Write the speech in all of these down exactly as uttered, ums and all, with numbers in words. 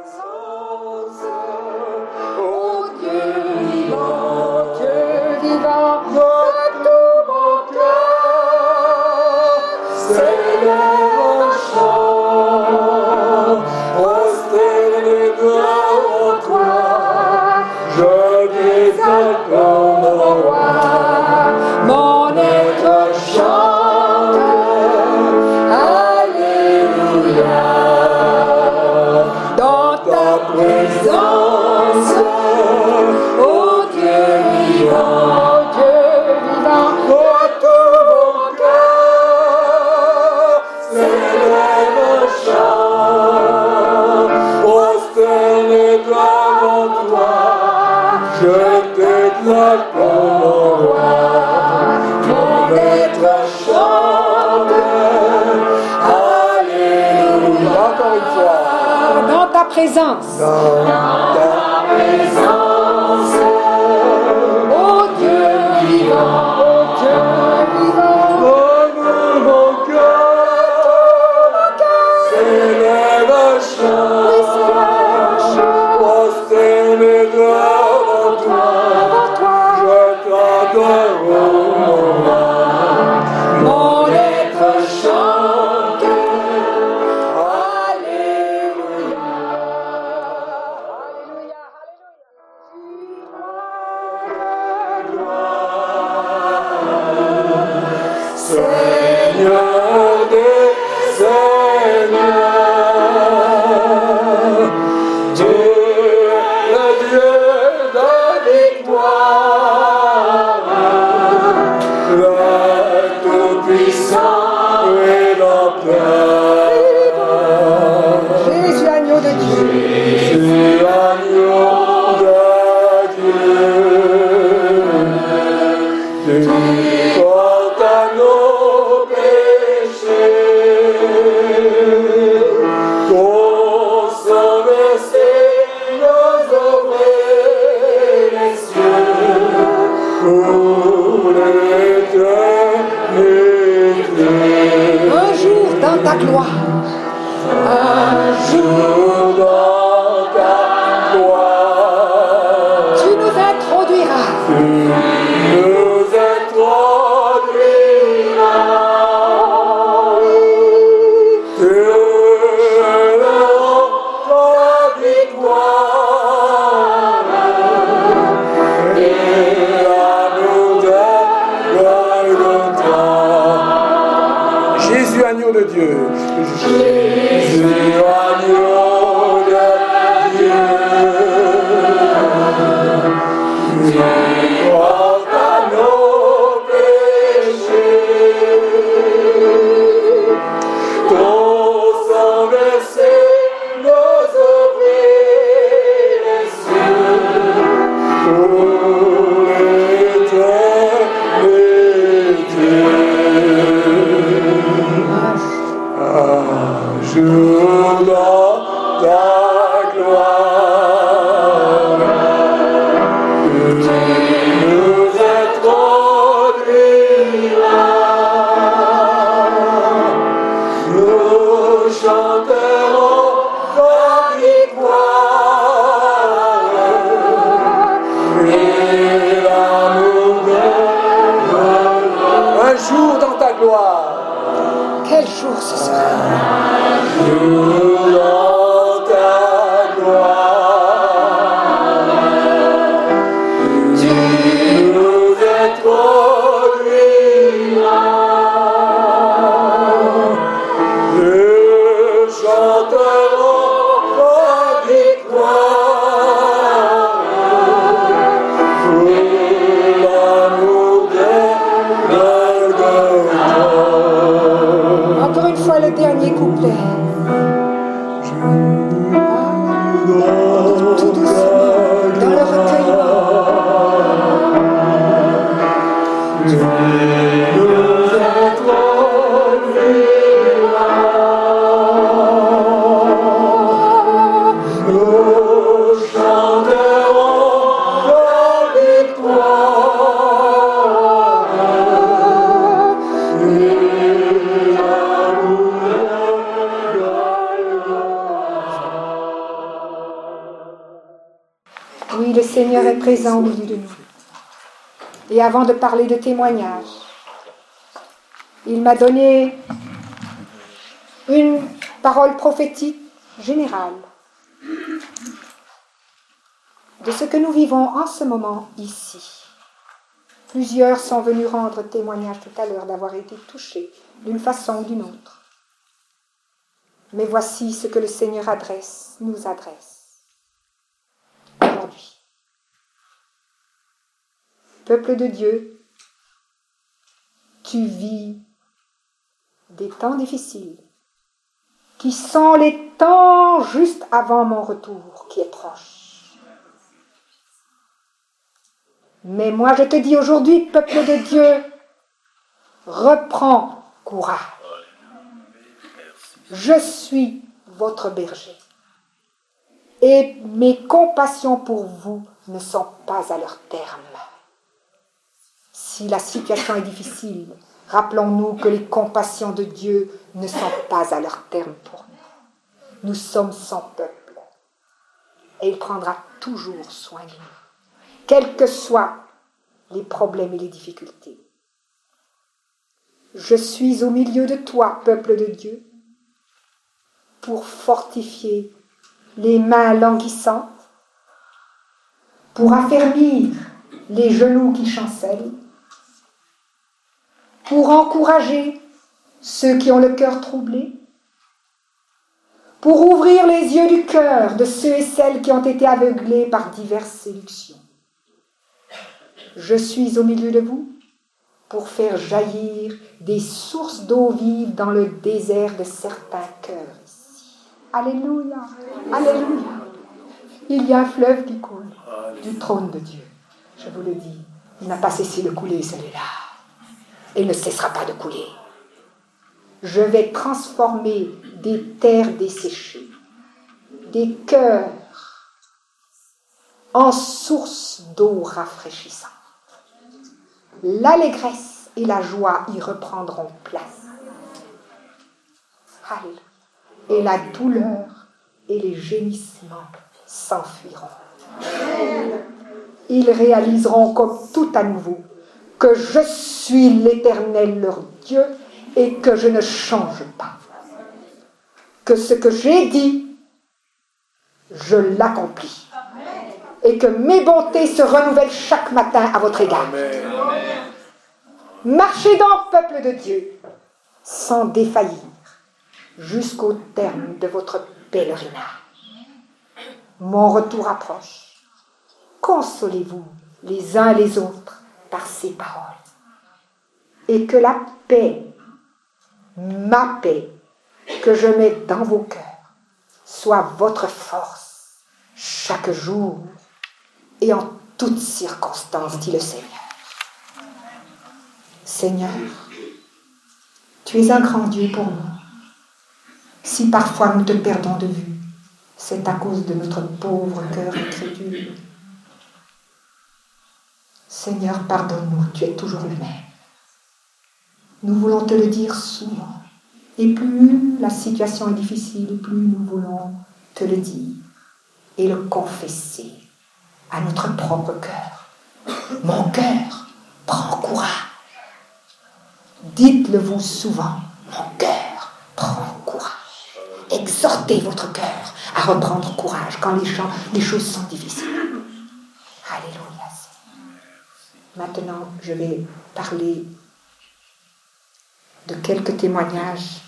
Présence. Dans ta présence, oh Dieu vivant, oh Dieu vivant, donne mon cœur, s'élève un chant, prosterné devant toi, je t'adore, mon roi, mon être chante. Oui, le Seigneur est présent au milieu de nous. Et avant de parler de témoignage, il m'a donné une parole prophétique générale de ce que nous vivons en ce moment ici. Plusieurs sont venus rendre témoignage tout à l'heure d'avoir été touchés d'une façon ou d'une autre. Mais voici ce que le Seigneur adresse, nous adresse aujourd'hui. Peuple de Dieu, tu vis des temps difficiles, qui sont les temps juste avant mon retour, qui est proche. Mais moi je te dis aujourd'hui, peuple de Dieu, reprends courage. Je suis votre berger. Et mes compassions pour vous ne sont pas à leur terme. Si la situation est difficile, rappelons-nous que les compassions de Dieu ne sont pas à leur terme pour nous. Nous sommes son peuple. Et il prendra toujours soin de nous, quels que soient les problèmes et les difficultés. Je suis au milieu de toi, peuple de Dieu, pour fortifier les mains languissantes, pour affermir les genoux qui chancellent, pour encourager ceux qui ont le cœur troublé, pour ouvrir les yeux du cœur de ceux et celles qui ont été aveuglés par diverses séductions. Je suis au milieu de vous pour faire jaillir des sources d'eau vive dans le désert de certains cœurs ici. Alléluia, alléluia. Il y a un fleuve qui coule du trône de Dieu. Je vous le dis, il n'a pas cessé de couler celui-là. Et il ne cessera pas de couler. Je vais transformer des terres desséchées, des cœurs en sources d'eau rafraîchissante. L'allégresse et la joie y reprendront place. Alléluia. Et la douleur et les gémissements s'enfuiront. Ils réaliseront comme tout à nouveau que je suis l'Éternel leur Dieu et que je ne change pas. Que ce que j'ai dit, je l'accomplis. Et que mes bontés se renouvellent chaque matin à votre égard. Amen. Marchez donc, peuple de Dieu, sans défaillir, jusqu'au terme de votre pèlerinage. Mon retour approche. Consolez-vous les uns les autres par ces paroles. Et que la paix, ma paix, que je mets dans vos cœurs, soit votre force chaque jour et en toutes circonstances, dit le Seigneur. Seigneur, tu es un grand Dieu pour nous. Si parfois nous te perdons de vue, c'est à cause de notre pauvre cœur incrédule. Seigneur, pardonne-nous, tu es toujours le même. Nous voulons te le dire souvent. Et plus la situation est difficile, plus nous voulons te le dire et le confesser à notre propre cœur. Mon cœur, prends courage. Dites-le-vous souvent, mon cœur, prends courage. Exhortez votre cœur à reprendre courage quand les, gens, les choses sont difficiles. Alléluia. Maintenant, je vais parler de quelques témoignages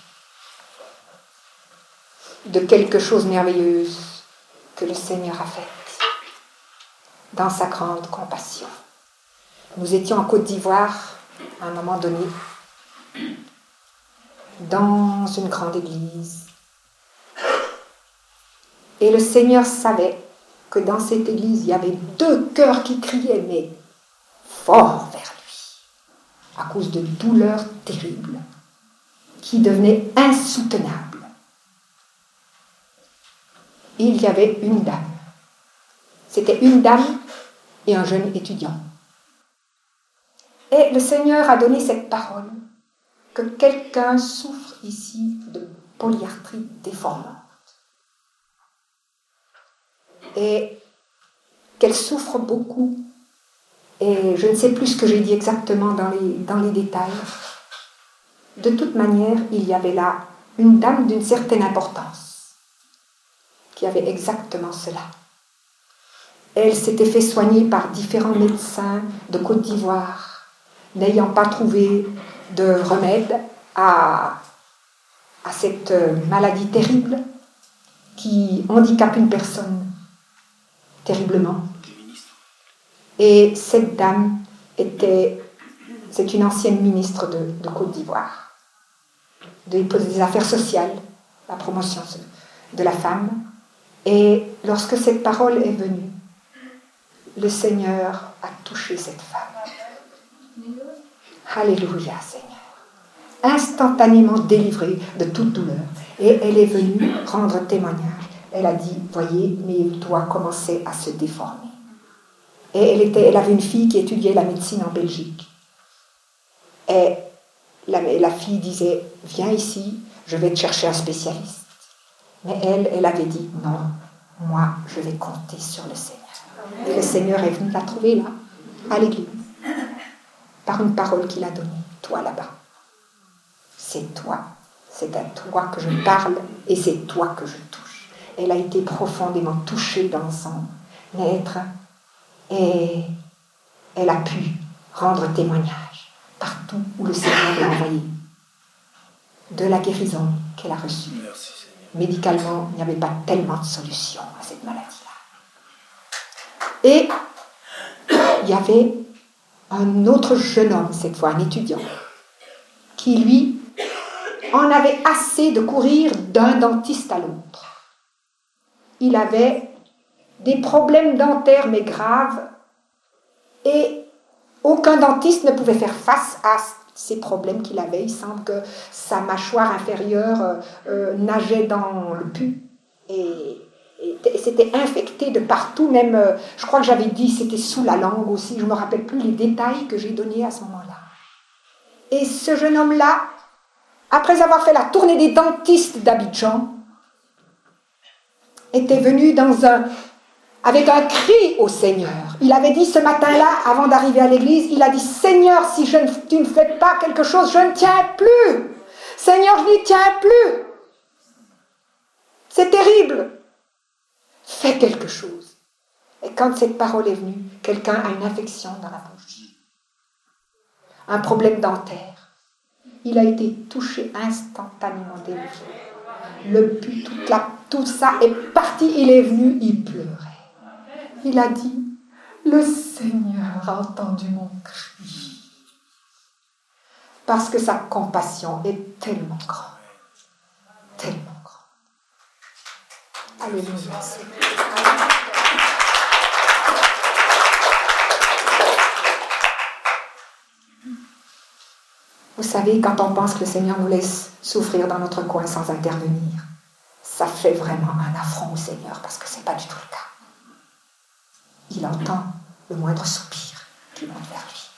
de quelque chose de merveilleuse que le Seigneur a fait dans sa grande compassion. Nous étions en Côte d'Ivoire à un moment donné dans une grande église et le Seigneur savait que dans cette église il y avait deux cœurs qui criaient mais fort vers lui à cause de douleurs terribles qui devenaient insoutenables. Et il y avait une dame. C'était une dame et un jeune étudiant. Et le Seigneur a donné cette parole que quelqu'un souffre ici de polyarthrite déformante. Et qu'elle souffre beaucoup. Et je ne sais plus ce que j'ai dit exactement dans les, dans les détails. De toute manière, il y avait là une dame d'une certaine importance qui avait exactement cela. Elle s'était fait soigner par différents médecins de Côte d'Ivoire, n'ayant pas trouvé de remède à, à cette maladie terrible qui handicape une personne terriblement. Et cette dame était, c'est une ancienne ministre de, de Côte d'Ivoire, des, des affaires sociales, la promotion de la femme. Et lorsque cette parole est venue, le Seigneur a touché cette femme. Alléluia, Seigneur. Instantanément délivrée de toute douleur. Et elle est venue rendre témoignage. Elle a dit, voyez, mes doigts commençaient à se déformer. Et elle, était, elle avait une fille qui étudiait la médecine en Belgique. Et la, la fille disait, viens ici, je vais te chercher un spécialiste. Mais elle, elle avait dit, non, moi, je vais compter sur le Seigneur. Et le Seigneur est venu la trouver là, à l'église, par une parole qu'il a donnée. Toi là-bas, c'est toi, c'est à toi que je parle et c'est toi que je touche. Elle a été profondément touchée dans son être et elle a pu rendre témoignage partout où le Seigneur l'a envoyé de la guérison qu'elle a reçue. Merci, médicalement, il n'y avait pas tellement de solutions à cette maladie-là. Et il y avait un autre jeune homme, cette fois un étudiant, qui lui en avait assez de courir d'un dentiste à l'autre. Il avait des problèmes dentaires mais graves et aucun dentiste ne pouvait faire face à ces problèmes qu'il avait. Il semble que sa mâchoire inférieure euh, euh, nageait dans le pus et, et, et c'était infecté de partout, même, euh, je crois que j'avais dit, c'était sous la langue aussi, je ne me rappelle plus les détails que j'ai donnés à ce moment-là. Et ce jeune homme-là, après avoir fait la tournée des dentistes d'Abidjan, était venu dans un, avec un cri au Seigneur. Il avait dit ce matin-là, avant d'arriver à l'église, il a dit, Seigneur, si je ne, tu ne fais pas quelque chose, je ne tiens plus. Seigneur, je n'y tiens plus. C'est terrible. Fais quelque chose. Et quand cette parole est venue, quelqu'un a une infection dans la bouche, un problème dentaire. Il a été touché instantanément délivré. Le pus, toute la, tout ça est parti, il est venu, il pleurait. Il a dit, le Seigneur a entendu mon cri. Parce que sa compassion est tellement grande. Tellement grande. Alléluia, Seigneur. Vous savez, quand on pense que le Seigneur nous laisse souffrir dans notre coin sans intervenir, ça fait vraiment un affront au Seigneur, parce que ce n'est pas du tout le cas. Il entend le moindre soupir qui monte vers lui.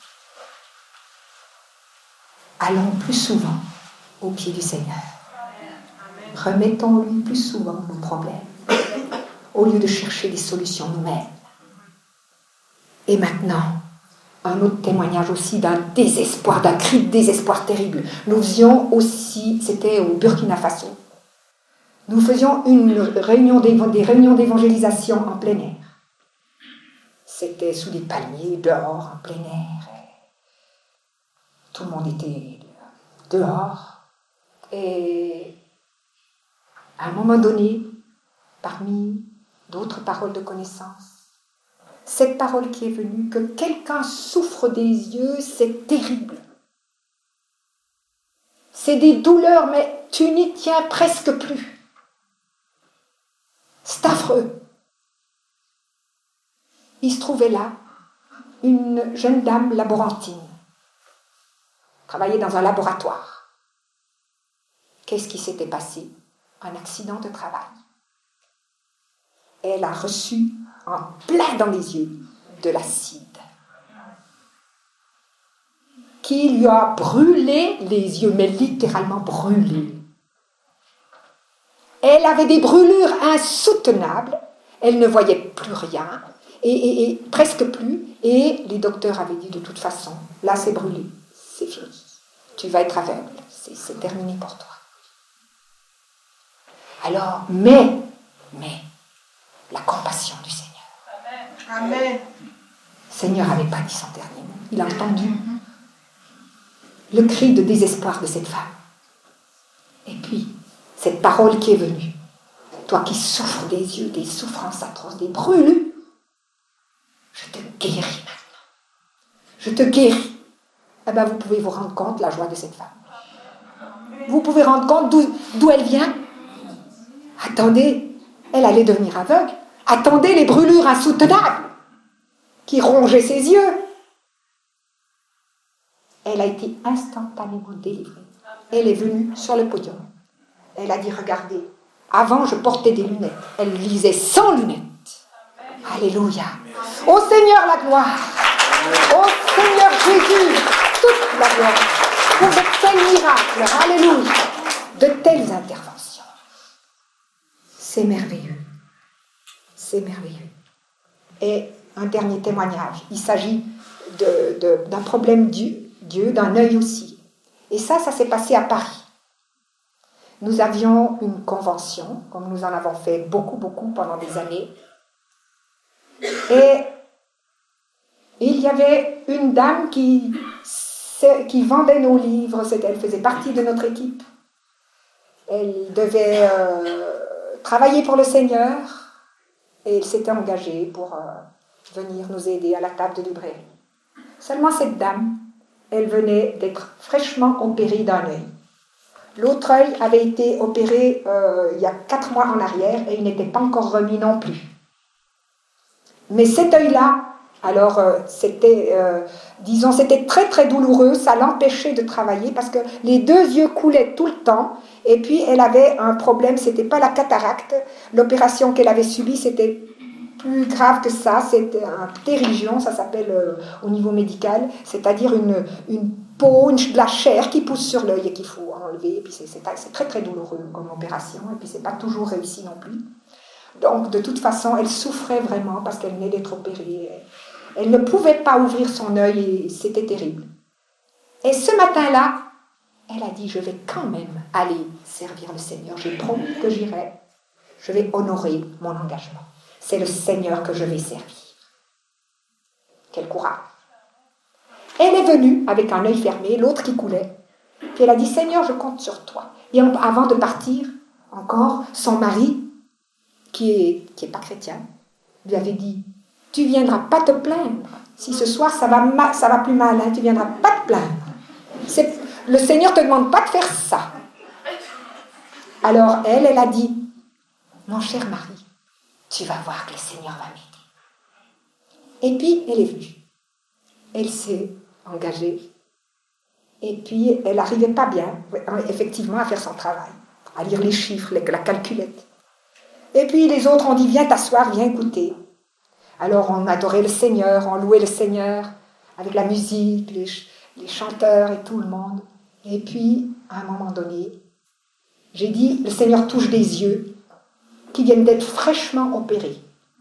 Allons plus souvent au pied du Seigneur. Remettons-lui plus souvent nos problèmes, au lieu de chercher des solutions nous-mêmes. Et maintenant, un autre témoignage aussi d'un désespoir, d'un cri de désespoir terrible. Nous faisions aussi, c'était au Burkina Faso, nous faisions une réunion des réunions d'évangélisation en plein air. C'était sous des palmiers, dehors, en plein air. Tout le monde était dehors. Et à un moment donné, parmi d'autres paroles de connaissance, cette parole qui est venue, que quelqu'un souffre des yeux, c'est terrible. C'est des douleurs, mais tu n'y tiens presque plus. C'est affreux. Il se trouvait là une jeune dame laborantine, travaillait dans un laboratoire. Qu'est-ce qui s'était passé? Un accident de travail. Elle a reçu en plein dans les yeux de l'acide qui lui a brûlé les yeux, mais littéralement brûlé. Elle avait des brûlures insoutenables, elle ne voyait plus rien, et, et, et presque plus. Et les docteurs avaient dit de toute façon, là c'est brûlé, c'est fini. Tu vas être aveugle, c'est, c'est terminé pour toi. Alors, mais, mais, la compassion du Seigneur. Amen. Le Seigneur n'avait pas dit son dernier mot. Il a entendu le cri de désespoir de cette femme. Et puis, cette parole qui est venue. Toi qui souffres des yeux, des souffrances atroces, des brûlures, je te guéris maintenant. Je te guéris. Eh bien, vous pouvez vous rendre compte de la joie de cette femme. Vous pouvez rendre compte d'où, d'où elle vient. Attendez, elle allait devenir aveugle. Attendez les brûlures insoutenables qui rongeaient ses yeux. Elle a été instantanément délivrée. Elle est venue sur le podium. Elle a dit, regardez, avant je portais des lunettes. Elle lisait sans lunettes. Alléluia. Au Seigneur la gloire. Au Seigneur Jésus, toute la gloire. Pour de tels miracles. Alléluia. De telles interventions. C'est merveilleux. C'est merveilleux. Et un dernier témoignage. Il s'agit de, de, d'un problème Dieu, Dieu, d'un œil aussi. Et ça, ça s'est passé à Paris. Nous avions une convention, comme nous en avons fait beaucoup, beaucoup pendant des années. Et il y avait une dame qui, qui vendait nos livres. Elle faisait partie de notre équipe. Elle devait euh, travailler pour le Seigneur. Et elle s'était engagée pour euh, venir nous aider à la table de librairie. Seulement cette dame, elle venait d'être fraîchement opérée d'un œil. L'autre œil avait été opéré euh, il y a quatre mois en arrière et il n'était pas encore remis non plus. Mais cet œil-là, alors euh, c'était, euh, disons, c'était très très douloureux, ça l'empêchait de travailler parce que les deux yeux coulaient tout le temps et puis elle avait un problème, c'était pas la cataracte, l'opération qu'elle avait subie c'était plus grave que ça, c'était un ptérygion, ça s'appelle euh, au niveau médical, c'est-à-dire une, une peau, une, de la chair qui pousse sur l'œil et qu'il faut enlever, et puis c'est, c'est, c'est très très douloureux comme opération, et puis c'est pas toujours réussi non plus. Donc de toute façon, elle souffrait vraiment parce qu'elle venait d'être opérée. Elle ne pouvait pas ouvrir son œil et c'était terrible. Et ce matin-là, elle a dit, je vais quand même aller servir le Seigneur, j'ai promis que j'irai, je vais honorer mon engagement. C'est le Seigneur que je vais servir. Quel courage. Elle est venue avec un œil fermé, l'autre qui coulait. Puis elle a dit, Seigneur, je compte sur toi. Et avant de partir, encore, son mari, qui est, qui est pas chrétien, lui avait dit, tu viendras pas te plaindre. Si ce soir ça va, ma, ça va plus mal, hein, tu viendras pas te plaindre. C'est, le Seigneur te demande pas de faire ça. Alors elle, elle a dit, mon cher mari, tu vas voir que le Seigneur va m'aider. Et puis, elle est venue. Elle s'est engagée. Et puis, elle n'arrivait pas bien, effectivement, à faire son travail, à lire les chiffres, la calculette. Et puis, les autres ont dit, viens t'asseoir, viens écouter. Alors, on adorait le Seigneur, on louait le Seigneur, avec la musique, les, les chanteurs et tout le monde. Et puis, à un moment donné, j'ai dit, le Seigneur touche des yeux qui viennent d'être fraîchement opérés.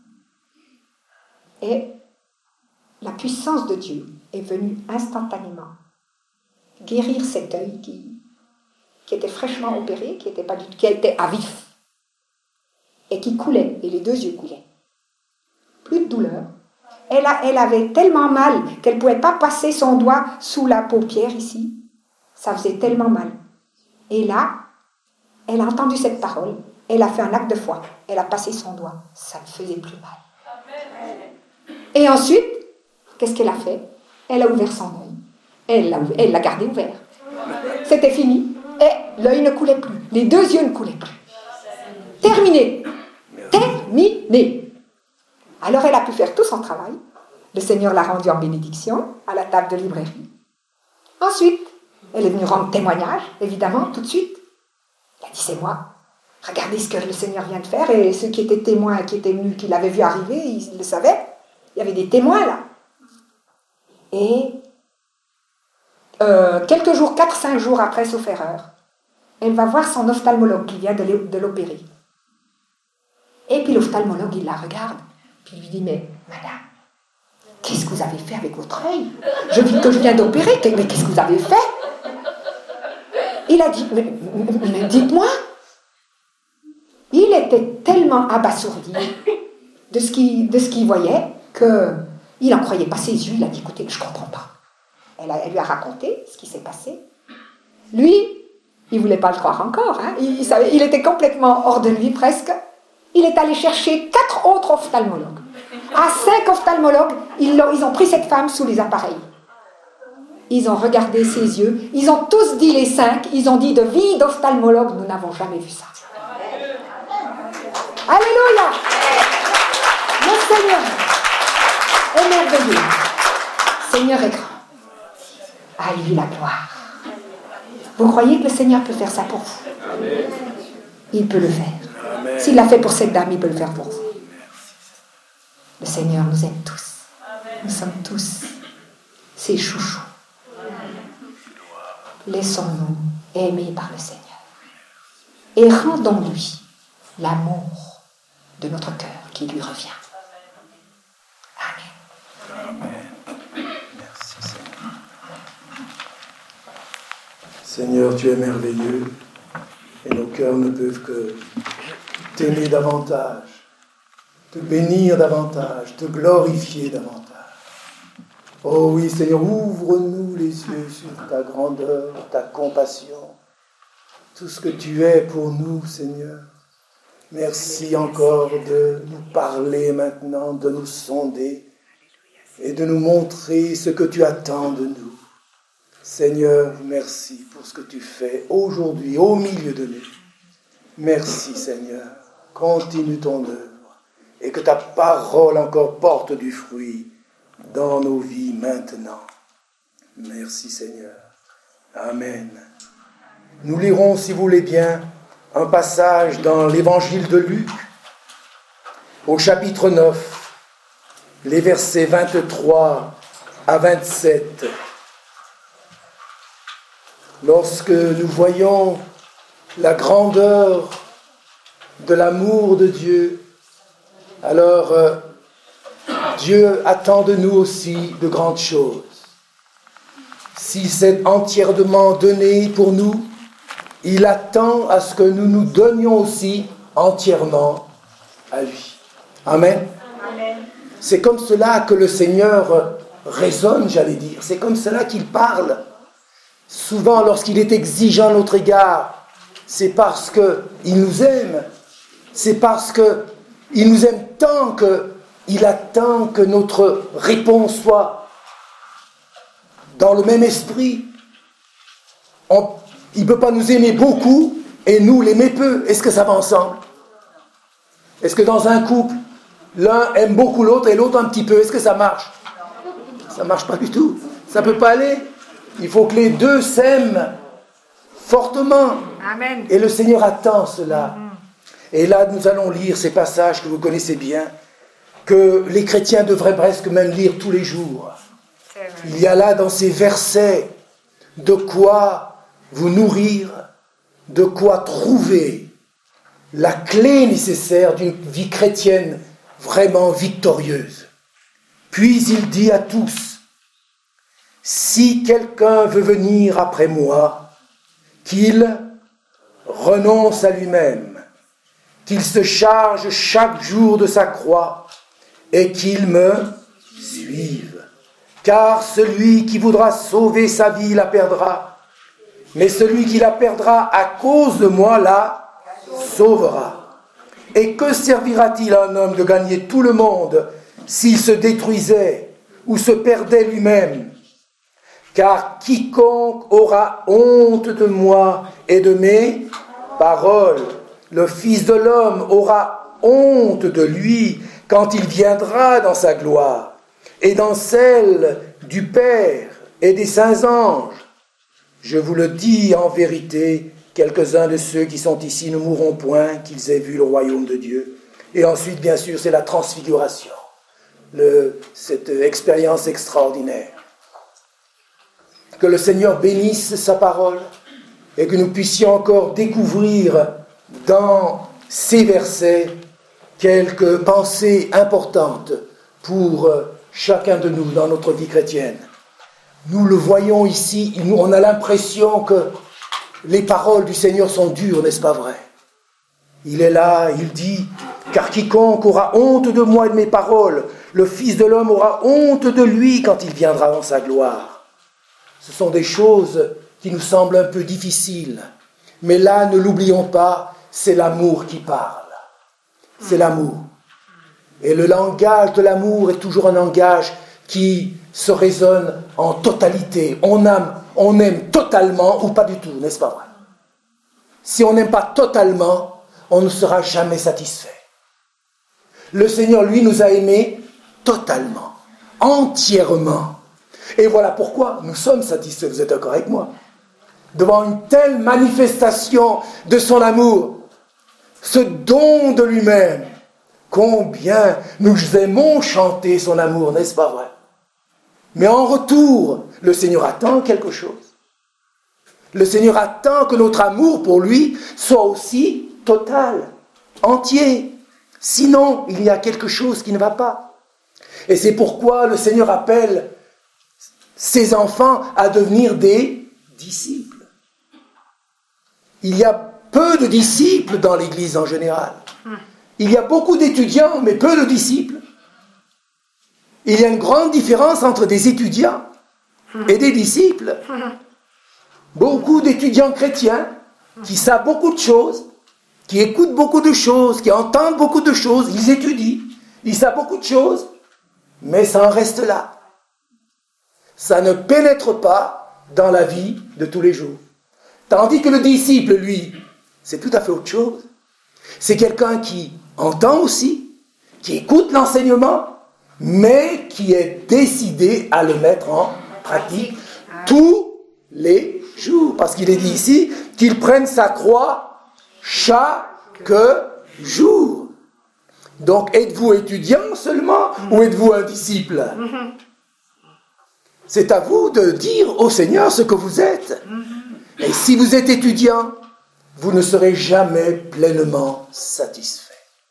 Et la puissance de Dieu est venue instantanément guérir cet œil qui, qui était fraîchement opéré, qui était, pas du, qui était à vif, et qui coulait, et les deux yeux coulaient. Plus de douleur. Elle, a, elle avait tellement mal qu'elle ne pouvait pas passer son doigt sous la paupière ici. Ça faisait tellement mal. Et là, elle a entendu cette parole. Elle a fait un acte de foi. Elle a passé son doigt. Ça ne faisait plus mal. Et ensuite, qu'est-ce qu'elle a fait? Elle a ouvert son œil. Elle l'a, elle l'a gardé ouvert. C'était fini. Et l'œil ne coulait plus. Les deux yeux ne coulaient plus. Terminé. Terminé. Alors elle a pu faire tout son travail. Le Seigneur l'a rendue en bénédiction à la table de librairie. Ensuite, elle est venue rendre témoignage, évidemment, tout de suite. Elle a dit, c'est moi. Regardez ce que le Seigneur vient de faire. Et ceux qui étaient témoins, qui étaient venus, qui l'avaient vu arriver, ils le savaient. Il y avait des témoins là. Et euh, quelques jours, quatre, cinq jours après, sauf erreur, elle va voir son ophtalmologue qui vient de l'opérer. Et puis l'ophtalmologue, il la regarde. Puis il lui dit, mais madame, qu'est-ce que vous avez fait avec votre œil? Je dis que je viens d'opérer, mais qu'est-ce que vous avez fait? Il a dit, mais, mais dites-moi. Il était tellement abasourdi de ce qu'il, de ce qu'il voyait qu'il n'en croyait pas ses yeux. Il a dit, écoutez, je ne comprends pas. Elle, a, elle lui a raconté ce qui s'est passé. Lui, il ne voulait pas le croire encore. Hein. Il, il, savait, il était complètement hors de lui presque. Il est allé chercher quatre autres ophtalmologues. À cinq ophtalmologues, ils, ils ont pris cette femme sous les appareils. Ils ont regardé ses yeux. Ils ont tous dit, les cinq, ils ont dit, de vie d'ophtalmologue, nous n'avons jamais vu ça. Alléluia! Le Seigneur est merveilleux. Seigneur est grand. À lui la gloire. Vous croyez que le Seigneur peut faire ça pour vous? Il peut le faire. S'il l'a fait pour cette dame, il peut le faire pour vous. Le Seigneur nous aime tous. Nous sommes tous ses chouchous. Laissons-nous aimer par le Seigneur. Et rendons-lui l'amour de notre cœur qui lui revient. Amen. Amen. Merci Seigneur. Seigneur, tu es merveilleux et nos cœurs ne peuvent que t'aimer davantage, te bénir davantage, te glorifier davantage. Oh oui Seigneur, ouvre-nous les yeux sur ta grandeur, ta compassion, tout ce que tu es pour nous Seigneur. Merci encore de nous parler maintenant, de nous sonder et de nous montrer ce que tu attends de nous. Seigneur, merci pour ce que tu fais aujourd'hui au milieu de nous. Merci Seigneur, continue ton œuvre et que ta parole encore porte du fruit dans nos vies maintenant. Merci Seigneur. Amen. Nous lirons, si vous voulez bien, un passage dans l'évangile de Luc, au chapitre neuf, les versets vingt-trois à vingt-sept. Lorsque nous voyons la grandeur de l'amour de Dieu, alors euh, Dieu attend de nous aussi de grandes choses. S'il s'est entièrement donné pour nous, il attend à ce que nous nous donnions aussi entièrement à lui. Amen. Amen. C'est comme cela que le Seigneur raisonne, j'allais dire. C'est comme cela qu'il parle. Souvent, lorsqu'il est exigeant à notre égard, c'est parce qu'il nous aime. C'est parce qu'il nous aime tant qu'il attend que notre réponse soit dans le même esprit. On Il ne peut pas nous aimer beaucoup et nous l'aimer peu. Est-ce que ça va ensemble? Est-ce que dans un couple, l'un aime beaucoup l'autre et l'autre un petit peu? Est-ce que ça marche? Ça ne marche pas du tout. Ça ne peut pas aller. Il faut que les deux s'aiment fortement. Amen. Et le Seigneur attend cela. Mm-hmm. Et là, nous allons lire ces passages que vous connaissez bien, que les chrétiens devraient presque même lire tous les jours. Il y a là dans ces versets de quoi vous nourrir, de quoi trouver la clé nécessaire d'une vie chrétienne vraiment victorieuse. Puis il dit à tous, « Si quelqu'un veut venir après moi, qu'il renonce à lui-même, qu'il se charge chaque jour de sa croix et qu'il me suive. Car celui qui voudra sauver sa vie la perdra, mais celui qui la perdra à cause de moi la sauvera. Et que servira-t-il à un homme de gagner tout le monde s'il se détruisait ou se perdait lui-même? Car quiconque aura honte de moi et de mes paroles, le Fils de l'homme aura honte de lui quand il viendra dans sa gloire et dans celle du Père et des saints anges. Je vous le dis en vérité, quelques-uns de ceux qui sont ici ne mourront point qu'ils aient vu le royaume de Dieu. Et ensuite, bien sûr, c'est la transfiguration, le, cette expérience extraordinaire. Que le Seigneur bénisse sa parole et que nous puissions encore découvrir dans ces versets quelques pensées importantes pour chacun de nous dans notre vie chrétienne. Nous le voyons ici, on a l'impression que les paroles du Seigneur sont dures, n'est-ce pas vrai? Il est là, il dit, car quiconque aura honte de moi et de mes paroles, le Fils de l'homme aura honte de lui quand il viendra en sa gloire. Ce sont des choses qui nous semblent un peu difficiles, mais là, ne l'oublions pas, c'est l'amour qui parle. C'est l'amour. Et le langage de l'amour est toujours un langage qui se résonne en totalité. On aime, on aime totalement ou pas du tout, n'est-ce pas vrai? Si on n'aime pas totalement, on ne sera jamais satisfait. Le Seigneur, lui, nous a aimés totalement, entièrement. Et voilà pourquoi nous sommes satisfaits, vous êtes d'accord avec moi? Devant une telle manifestation de son amour, ce don de lui-même, combien nous aimons chanter son amour, n'est-ce pas vrai? Mais en retour, le Seigneur attend quelque chose. Le Seigneur attend que notre amour pour lui soit aussi total, entier. Sinon, il y a quelque chose qui ne va pas. Et c'est pourquoi le Seigneur appelle ses enfants à devenir des disciples. Il y a peu de disciples dans l'Église en général. Il y a beaucoup d'étudiants, mais peu de disciples. Il y a une grande différence entre des étudiants et des disciples. Beaucoup d'étudiants chrétiens qui savent beaucoup de choses, qui écoutent beaucoup de choses, qui entendent beaucoup de choses, ils étudient, ils savent beaucoup de choses, mais ça en reste là. Ça ne pénètre pas dans la vie de tous les jours. Tandis que le disciple, lui, c'est tout à fait autre chose. C'est quelqu'un qui entend aussi, qui écoute l'enseignement, mais qui est décidé à le mettre en pratique tous les jours. Parce qu'il est dit ici qu'il prenne sa croix chaque jour. Donc, êtes-vous étudiant seulement ou êtes-vous un disciple? C'est à vous de dire au Seigneur ce que vous êtes. Et si vous êtes étudiant, vous ne serez jamais pleinement satisfait.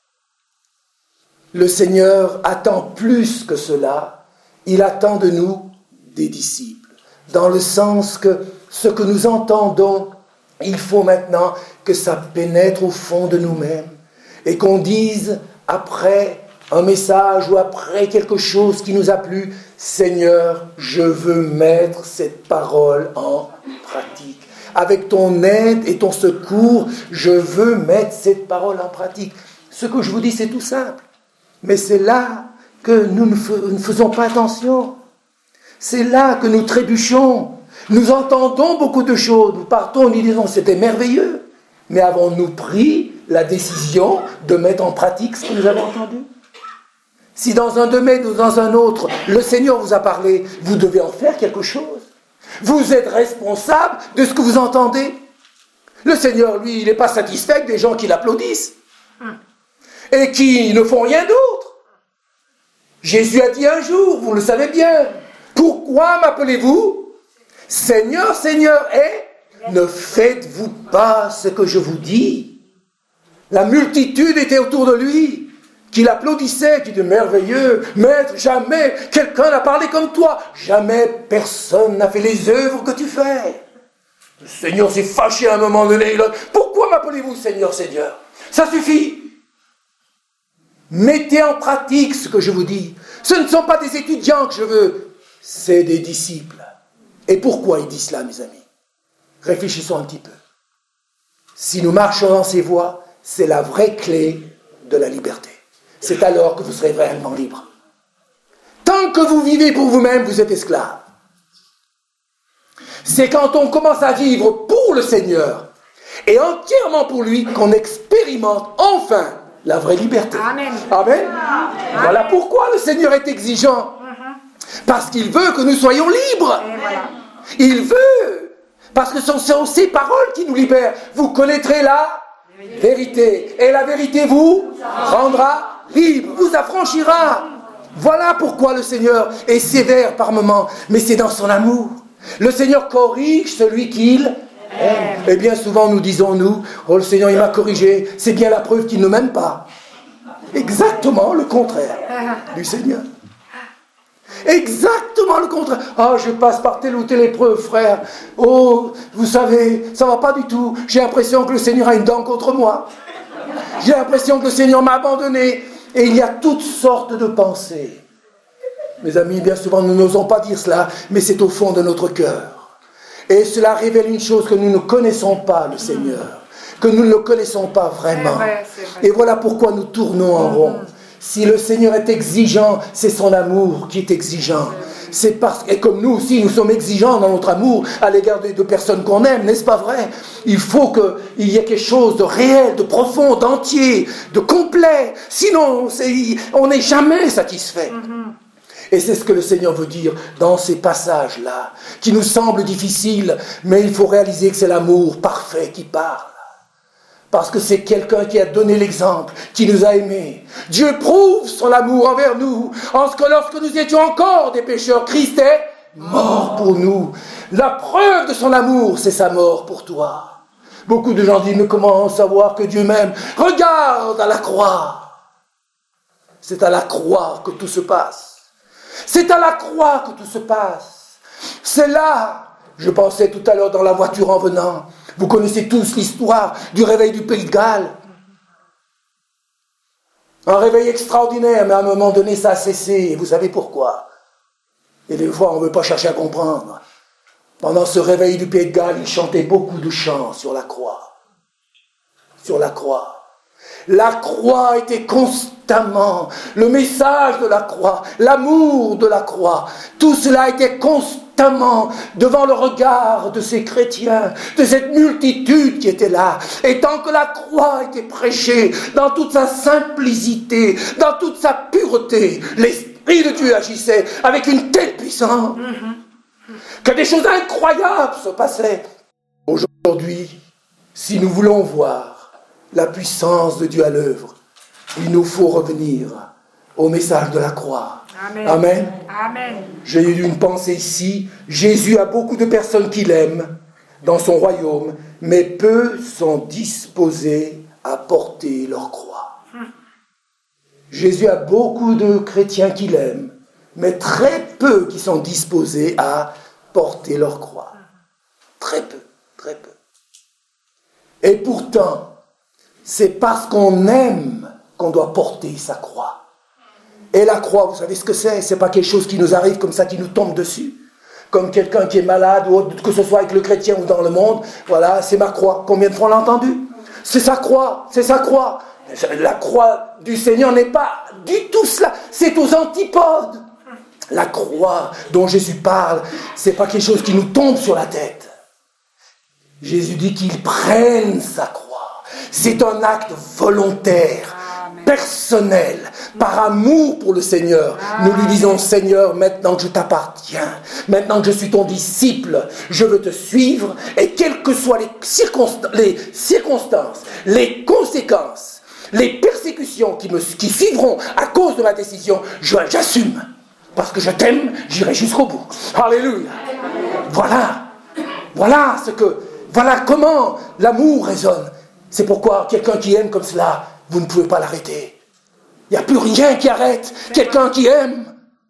Le Seigneur attend plus que cela. Il attend de nous des disciples. Dans le sens que ce que nous entendons, il faut maintenant que ça pénètre au fond de nous-mêmes. Et qu'on dise après un message ou après quelque chose qui nous a plu, Seigneur, je veux mettre cette parole en pratique. Avec ton aide et ton secours, je veux mettre cette parole en pratique. Ce que je vous dis, c'est tout simple. Mais c'est là que nous ne faisons pas attention. C'est là que nous trébuchons. Nous entendons beaucoup de choses. Nous partons, nous disons, c'était merveilleux. Mais avons-nous pris la décision de mettre en pratique ce que nous avons entendu? Si dans un domaine ou dans un autre, le Seigneur vous a parlé, vous devez en faire quelque chose. Vous êtes responsable de ce que vous entendez. Le Seigneur, lui, il n'est pas satisfait avec des gens qui l'applaudissent et qui ne font rien d'autre. Jésus a dit un jour, vous le savez bien, pourquoi m'appelez-vous Seigneur, Seigneur, et ne faites-vous pas ce que je vous dis? La multitude était autour de lui, qui l'applaudissait, qui dit merveilleux, maître, jamais quelqu'un n'a parlé comme toi, jamais personne n'a fait les œuvres que tu fais. Le Seigneur s'est fâché à un moment donné, il a dit, pourquoi m'appelez-vous Seigneur, Seigneur? Ça suffit. Mettez en pratique ce que je vous dis. Ce ne sont pas des étudiants que je veux, c'est des disciples. Et pourquoi il dit cela, mes amis? Réfléchissons un petit peu. Si nous marchons dans ces voies, c'est la vraie clé de la liberté. C'est alors que vous serez réellement libre. Tant que vous vivez pour vous-même, vous êtes esclave. C'est quand on commence à vivre pour le Seigneur et entièrement pour lui qu'on expérimente enfin la vraie liberté. Amen. Amen. Amen. Voilà pourquoi le Seigneur est exigeant. Parce qu'il veut que nous soyons libres. Voilà. Il veut. Parce que ce sont ces paroles qui nous libèrent. Vous connaîtrez la vérité. Et la vérité vous rendra libre, vous affranchira. Voilà pourquoi le Seigneur est sévère par moments. Mais c'est dans son amour. Le Seigneur corrige celui qu'il aime. Et bien souvent nous disons, nous, oh le Seigneur il m'a corrigé. C'est bien la preuve qu'il ne m'aime pas. exactement le contraire du Seigneur. Exactement le contraire. Ah, je passe par telle ou telle épreuve, frère. Oh, vous savez, ça va pas du tout. J'ai l'impression que le Seigneur a une dent contre moi. J'ai l'impression que le Seigneur m'a abandonné. Et il y a toutes sortes de pensées. Mes amis, bien souvent, nous n'osons pas dire cela, mais c'est au fond de notre cœur. Et cela révèle une chose, que nous ne connaissons pas le Seigneur, que nous ne le connaissons pas vraiment. C'est vrai, c'est vrai. Et voilà pourquoi nous tournons en rond. Si le Seigneur est exigeant, c'est son amour qui est exigeant. C'est parce, et comme nous aussi, nous sommes exigeants dans notre amour à l'égard de, de personnes qu'on aime, n'est-ce pas vrai? Il faut qu'il y ait quelque chose de réel, de profond, d'entier, de complet. Sinon, c'est, on n'est jamais satisfait. Mm-hmm. Et c'est ce que le Seigneur veut dire dans ces passages-là, qui nous semblent difficiles, mais il faut réaliser que c'est l'amour parfait qui parle. Parce que c'est quelqu'un qui a donné l'exemple, qui nous a aimés. Dieu prouve son amour envers nous, en ce que lorsque nous étions encore des pécheurs, Christ est mort pour nous. La preuve de son amour, c'est sa mort pour toi. Beaucoup de gens disent, mais comment savoir que Dieu m'aime? Regarde à la croix. C'est à la croix que tout se passe. C'est à la croix que tout se passe. C'est là, je pensais tout à l'heure dans la voiture en venant, vous connaissez tous l'histoire du réveil du Pays de Galles. Un réveil extraordinaire, mais à un moment donné, ça a cessé. Et vous savez pourquoi? Et des fois, on ne veut pas chercher à comprendre. Pendant ce réveil du Pays de Galles, il chantait beaucoup de chants sur la croix. Sur la croix. La croix était constamment, le message de la croix, l'amour de la croix, tout cela était constamment devant le regard de ces chrétiens, de cette multitude qui était là. Et tant que la croix était prêchée dans toute sa simplicité, dans toute sa pureté, l'Esprit de Dieu agissait avec une telle puissance que des choses incroyables se passaient. Aujourd'hui, si nous voulons voir la puissance de Dieu à l'œuvre, il nous faut revenir au message de la croix. Amen. Amen. Amen. J'ai eu une pensée ici. Jésus a beaucoup de personnes qui l'aiment dans son royaume, mais peu sont disposés à porter leur croix. Hum. Jésus a beaucoup de chrétiens qui l'aiment, mais très peu qui sont disposés à porter leur croix. Très peu, très peu. Et pourtant, c'est parce qu'on aime qu'on doit porter sa croix. Et la croix, vous savez ce que c'est? C'est pas quelque chose qui nous arrive comme ça, qui nous tombe dessus. Comme quelqu'un qui est malade, ou autre, que ce soit avec le chrétien ou dans le monde. Voilà, c'est ma croix. Combien de fois on l'a entendu? C'est sa croix, c'est sa croix. La croix du Seigneur n'est pas du tout cela. C'est aux antipodes. La croix dont Jésus parle, c'est pas quelque chose qui nous tombe sur la tête. Jésus dit qu'il prenne sa croix. C'est un acte volontaire, Amen. Personnel, par amour pour le Seigneur. Amen. Nous lui disons, Seigneur, maintenant que je t'appartiens, maintenant que je suis ton disciple, je veux te suivre, et quelles que soient les circonstances, les, circonstances, les conséquences, les persécutions qui, me, qui suivront à cause de ma décision, je, j'assume. Parce que je t'aime, j'irai jusqu'au bout. Alléluia. Voilà. Voilà ce que, voilà comment l'amour résonne. C'est pourquoi quelqu'un qui aime comme cela, vous ne pouvez pas l'arrêter. Il n'y a plus rien qui arrête c'est quelqu'un vrai. Qui aime.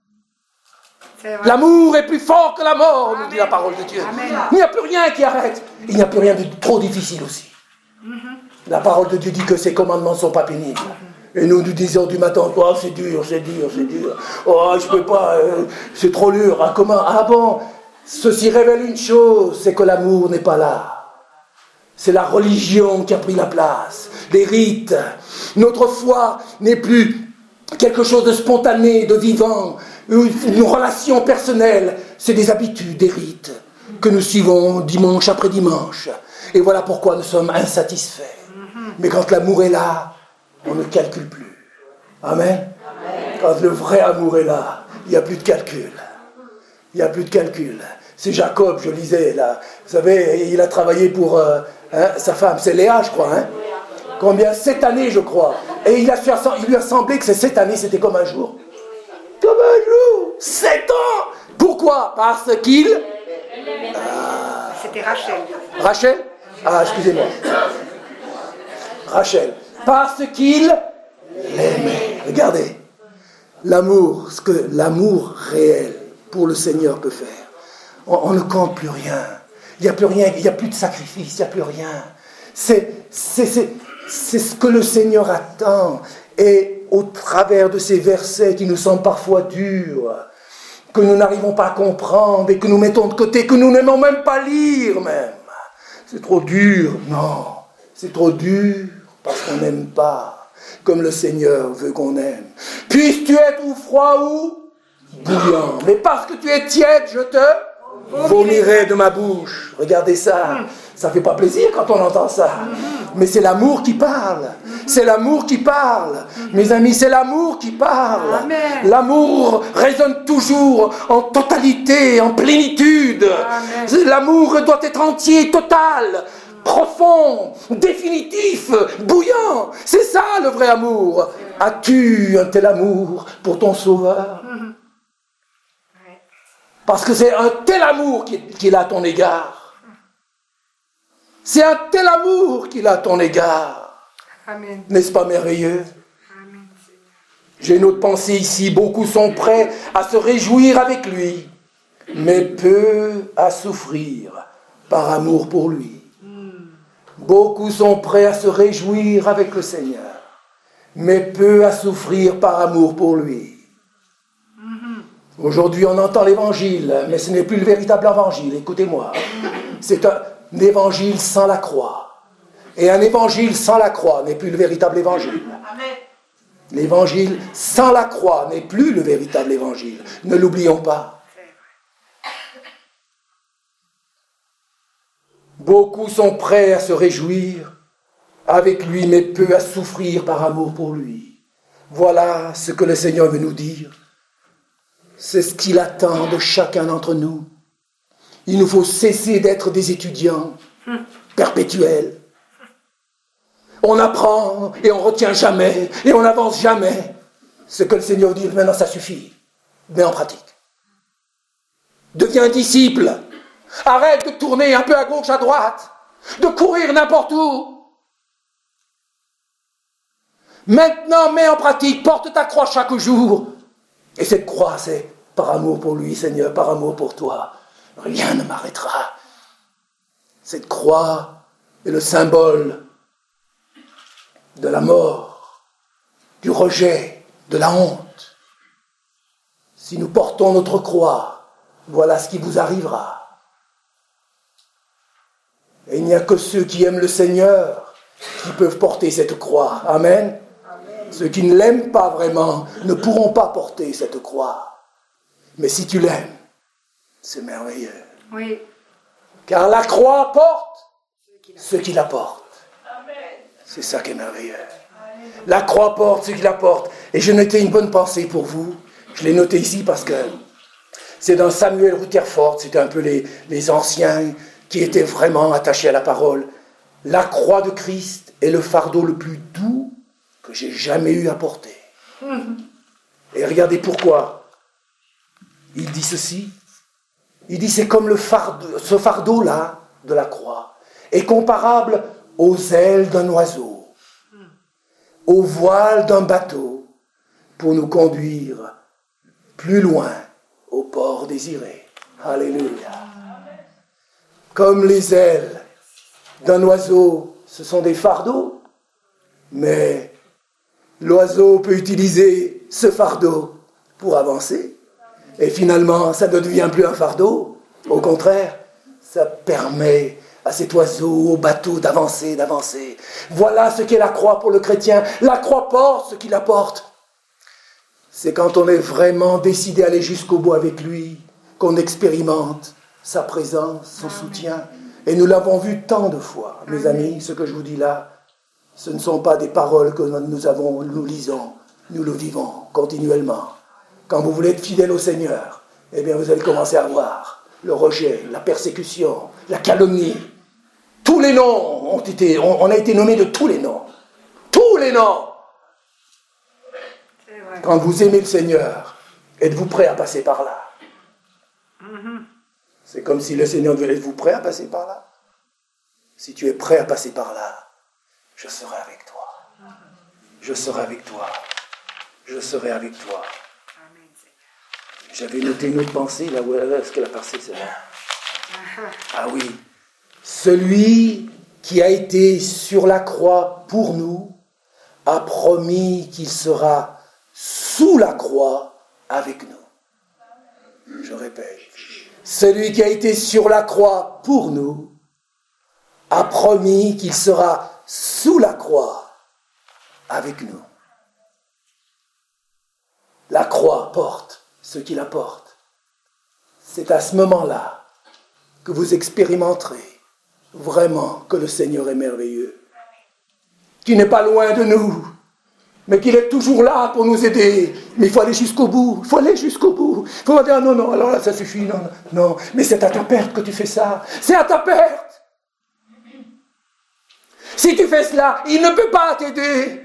L'amour est plus fort que la mort, Amen. Nous dit la parole de Dieu. Amen. Il n'y a plus rien qui arrête. Il n'y a plus rien de trop difficile aussi. Mm-hmm. La parole de Dieu dit que ses commandements ne sont pas pénibles. Mm-hmm. Et nous nous disons du matin, oh, c'est dur, c'est dur, c'est dur. Oh, je ne peux pas, euh, c'est trop dur. Ah, comment? Ah bon? Ceci révèle une chose, c'est que l'amour n'est pas là. C'est la religion qui a pris la place, les rites. Notre foi n'est plus quelque chose de spontané, de vivant, une relation personnelle. C'est des habitudes, des rites que nous suivons dimanche après dimanche. Et voilà pourquoi nous sommes insatisfaits. Mais quand l'amour est là, on ne calcule plus. Amen. Quand le vrai amour est là, il n'y a plus de calcul. Il n'y a plus de calcul. C'est Jacob, je lisais là. Vous savez, il a travaillé pour... Euh, Hein, sa femme, c'est Léa, je crois. Hein. Combien? Sept années, je crois. Et il, a, il lui a semblé que ces sept années, c'était comme un jour. Comme un jour. Sept ans. Pourquoi? Parce qu'il... Ah. C'était Rachel. Rachel? Ah, excusez-moi. Rachel. Parce qu'il l'aimer. Regardez, l'amour, ce que l'amour réel pour le Seigneur peut faire. On, on ne compte plus rien. Il n'y a plus rien, il n'y a plus de sacrifice, il n'y a plus rien. C'est, c'est, c'est, c'est ce que le Seigneur attend. Et au travers de ces versets qui nous semblent parfois durs, que nous n'arrivons pas à comprendre et que nous mettons de côté, que nous n'aimons même pas lire même. C'est trop dur. Non, c'est trop dur parce qu'on n'aime pas comme le Seigneur veut qu'on aime. Puisses-tu être ou froid ou bouillant. Mais parce que tu es tiède, je te vomirai de ma bouche. Regardez ça. Ça ne fait pas plaisir quand on entend ça. Mais c'est l'amour qui parle. C'est l'amour qui parle. Mes amis, c'est l'amour qui parle. Amen. L'amour résonne toujours en totalité, en plénitude. Amen. L'amour doit être entier, total, profond, définitif, bouillant. C'est ça le vrai amour. As-tu un tel amour pour ton Sauveur? Parce que c'est un tel amour qu'il a à ton égard. C'est un tel amour qu'il a à ton égard. Amen. N'est-ce pas merveilleux? Amen. J'ai une autre pensée ici. Beaucoup sont prêts à se réjouir avec lui, mais peu à souffrir par amour pour lui. Mm. Beaucoup sont prêts à se réjouir avec le Seigneur, mais peu à souffrir par amour pour lui. Mm-hmm. Aujourd'hui, on entend l'évangile, mais ce n'est plus le véritable évangile. Écoutez-moi. C'est un... Un évangile sans la croix. Et un évangile sans la croix n'est plus le véritable évangile. Amen. L'évangile sans la croix n'est plus le véritable évangile. Ne l'oublions pas. Beaucoup sont prêts à se réjouir avec lui, mais peu à souffrir par amour pour lui. Voilà ce que le Seigneur veut nous dire. C'est ce qu'il attend de chacun d'entre nous. Il nous faut cesser d'être des étudiants perpétuels. On apprend et on ne retient jamais et on n'avance jamais. Ce que le Seigneur dit, maintenant ça suffit. Mets en pratique. Deviens un disciple. Arrête de tourner un peu à gauche, à droite, de courir n'importe où. Maintenant, mets en pratique, porte ta croix chaque jour. Et cette croix, c'est par amour pour lui, Seigneur, par amour pour toi. Rien ne m'arrêtera. Cette croix est le symbole de la mort, du rejet, de la honte. Si nous portons notre croix, voilà ce qui vous arrivera. Et il n'y a que ceux qui aiment le Seigneur qui peuvent porter cette croix. Amen. Amen. Ceux qui ne l'aiment pas vraiment ne pourront pas porter cette croix. Mais si tu l'aimes, c'est merveilleux. Oui. Car la croix porte ceux qui la portent. C'est ça qui est merveilleux. La croix porte ceux qui la portent. Et je notais une bonne pensée pour vous. Je l'ai noté ici parce que c'est dans Samuel Rutherford, c'était un peu les, les anciens qui étaient vraiment attachés à la parole. La croix de Christ est le fardeau le plus doux que j'ai jamais eu à porter. Et regardez pourquoi. Il dit ceci. Il dit c'est comme le fardeau, ce fardeau-là de la croix est comparable aux ailes d'un oiseau, au voile d'un bateau, pour nous conduire plus loin au port désiré. Alléluia. Comme les ailes d'un oiseau, ce sont des fardeaux, mais l'oiseau peut utiliser ce fardeau pour avancer. Et finalement, ça ne devient plus un fardeau. Au contraire, ça permet à cet oiseau, au bateau, d'avancer, d'avancer. Voilà ce qu'est la croix pour le chrétien. La croix porte ce qu'il apporte. C'est quand on est vraiment décidé à aller jusqu'au bout avec lui, qu'on expérimente sa présence, son soutien. Et nous l'avons vu tant de fois. Mes amis, ce que je vous dis là, ce ne sont pas des paroles que nous avons, nous lisons, nous le vivons continuellement. Quand vous voulez être fidèle au Seigneur, eh bien vous allez commencer à voir le rejet, la persécution, la calomnie. Tous les noms ont été, on, on a été nommés de tous les noms. Tous les noms. Quand vous aimez le Seigneur, êtes-vous prêt à passer par là? Mm-hmm. C'est comme si le Seigneur disait, êtes-vous prêt à passer par là? Si tu es prêt à passer par là, je serai avec toi. je serai avec toi. Je serai avec toi. J'avais noté une autre pensée, là où est-ce qu'elle a passé celle-là? Ah oui, celui qui a été sur la croix pour nous a promis qu'il sera sous la croix avec nous. Je répète, celui qui a été sur la croix pour nous a promis qu'il sera sous la croix avec nous. La croix porte ce qui la porte. C'est à ce moment-là que vous expérimenterez vraiment que le Seigneur est merveilleux. Qu'il n'est pas loin de nous, mais qu'il est toujours là pour nous aider. Mais il faut aller jusqu'au bout, il faut aller jusqu'au bout. Il faut dire non, non, alors là ça suffit, non, non, non, mais c'est à ta perte que tu fais ça. C'est à ta perte. Si tu fais cela, il ne peut pas t'aider.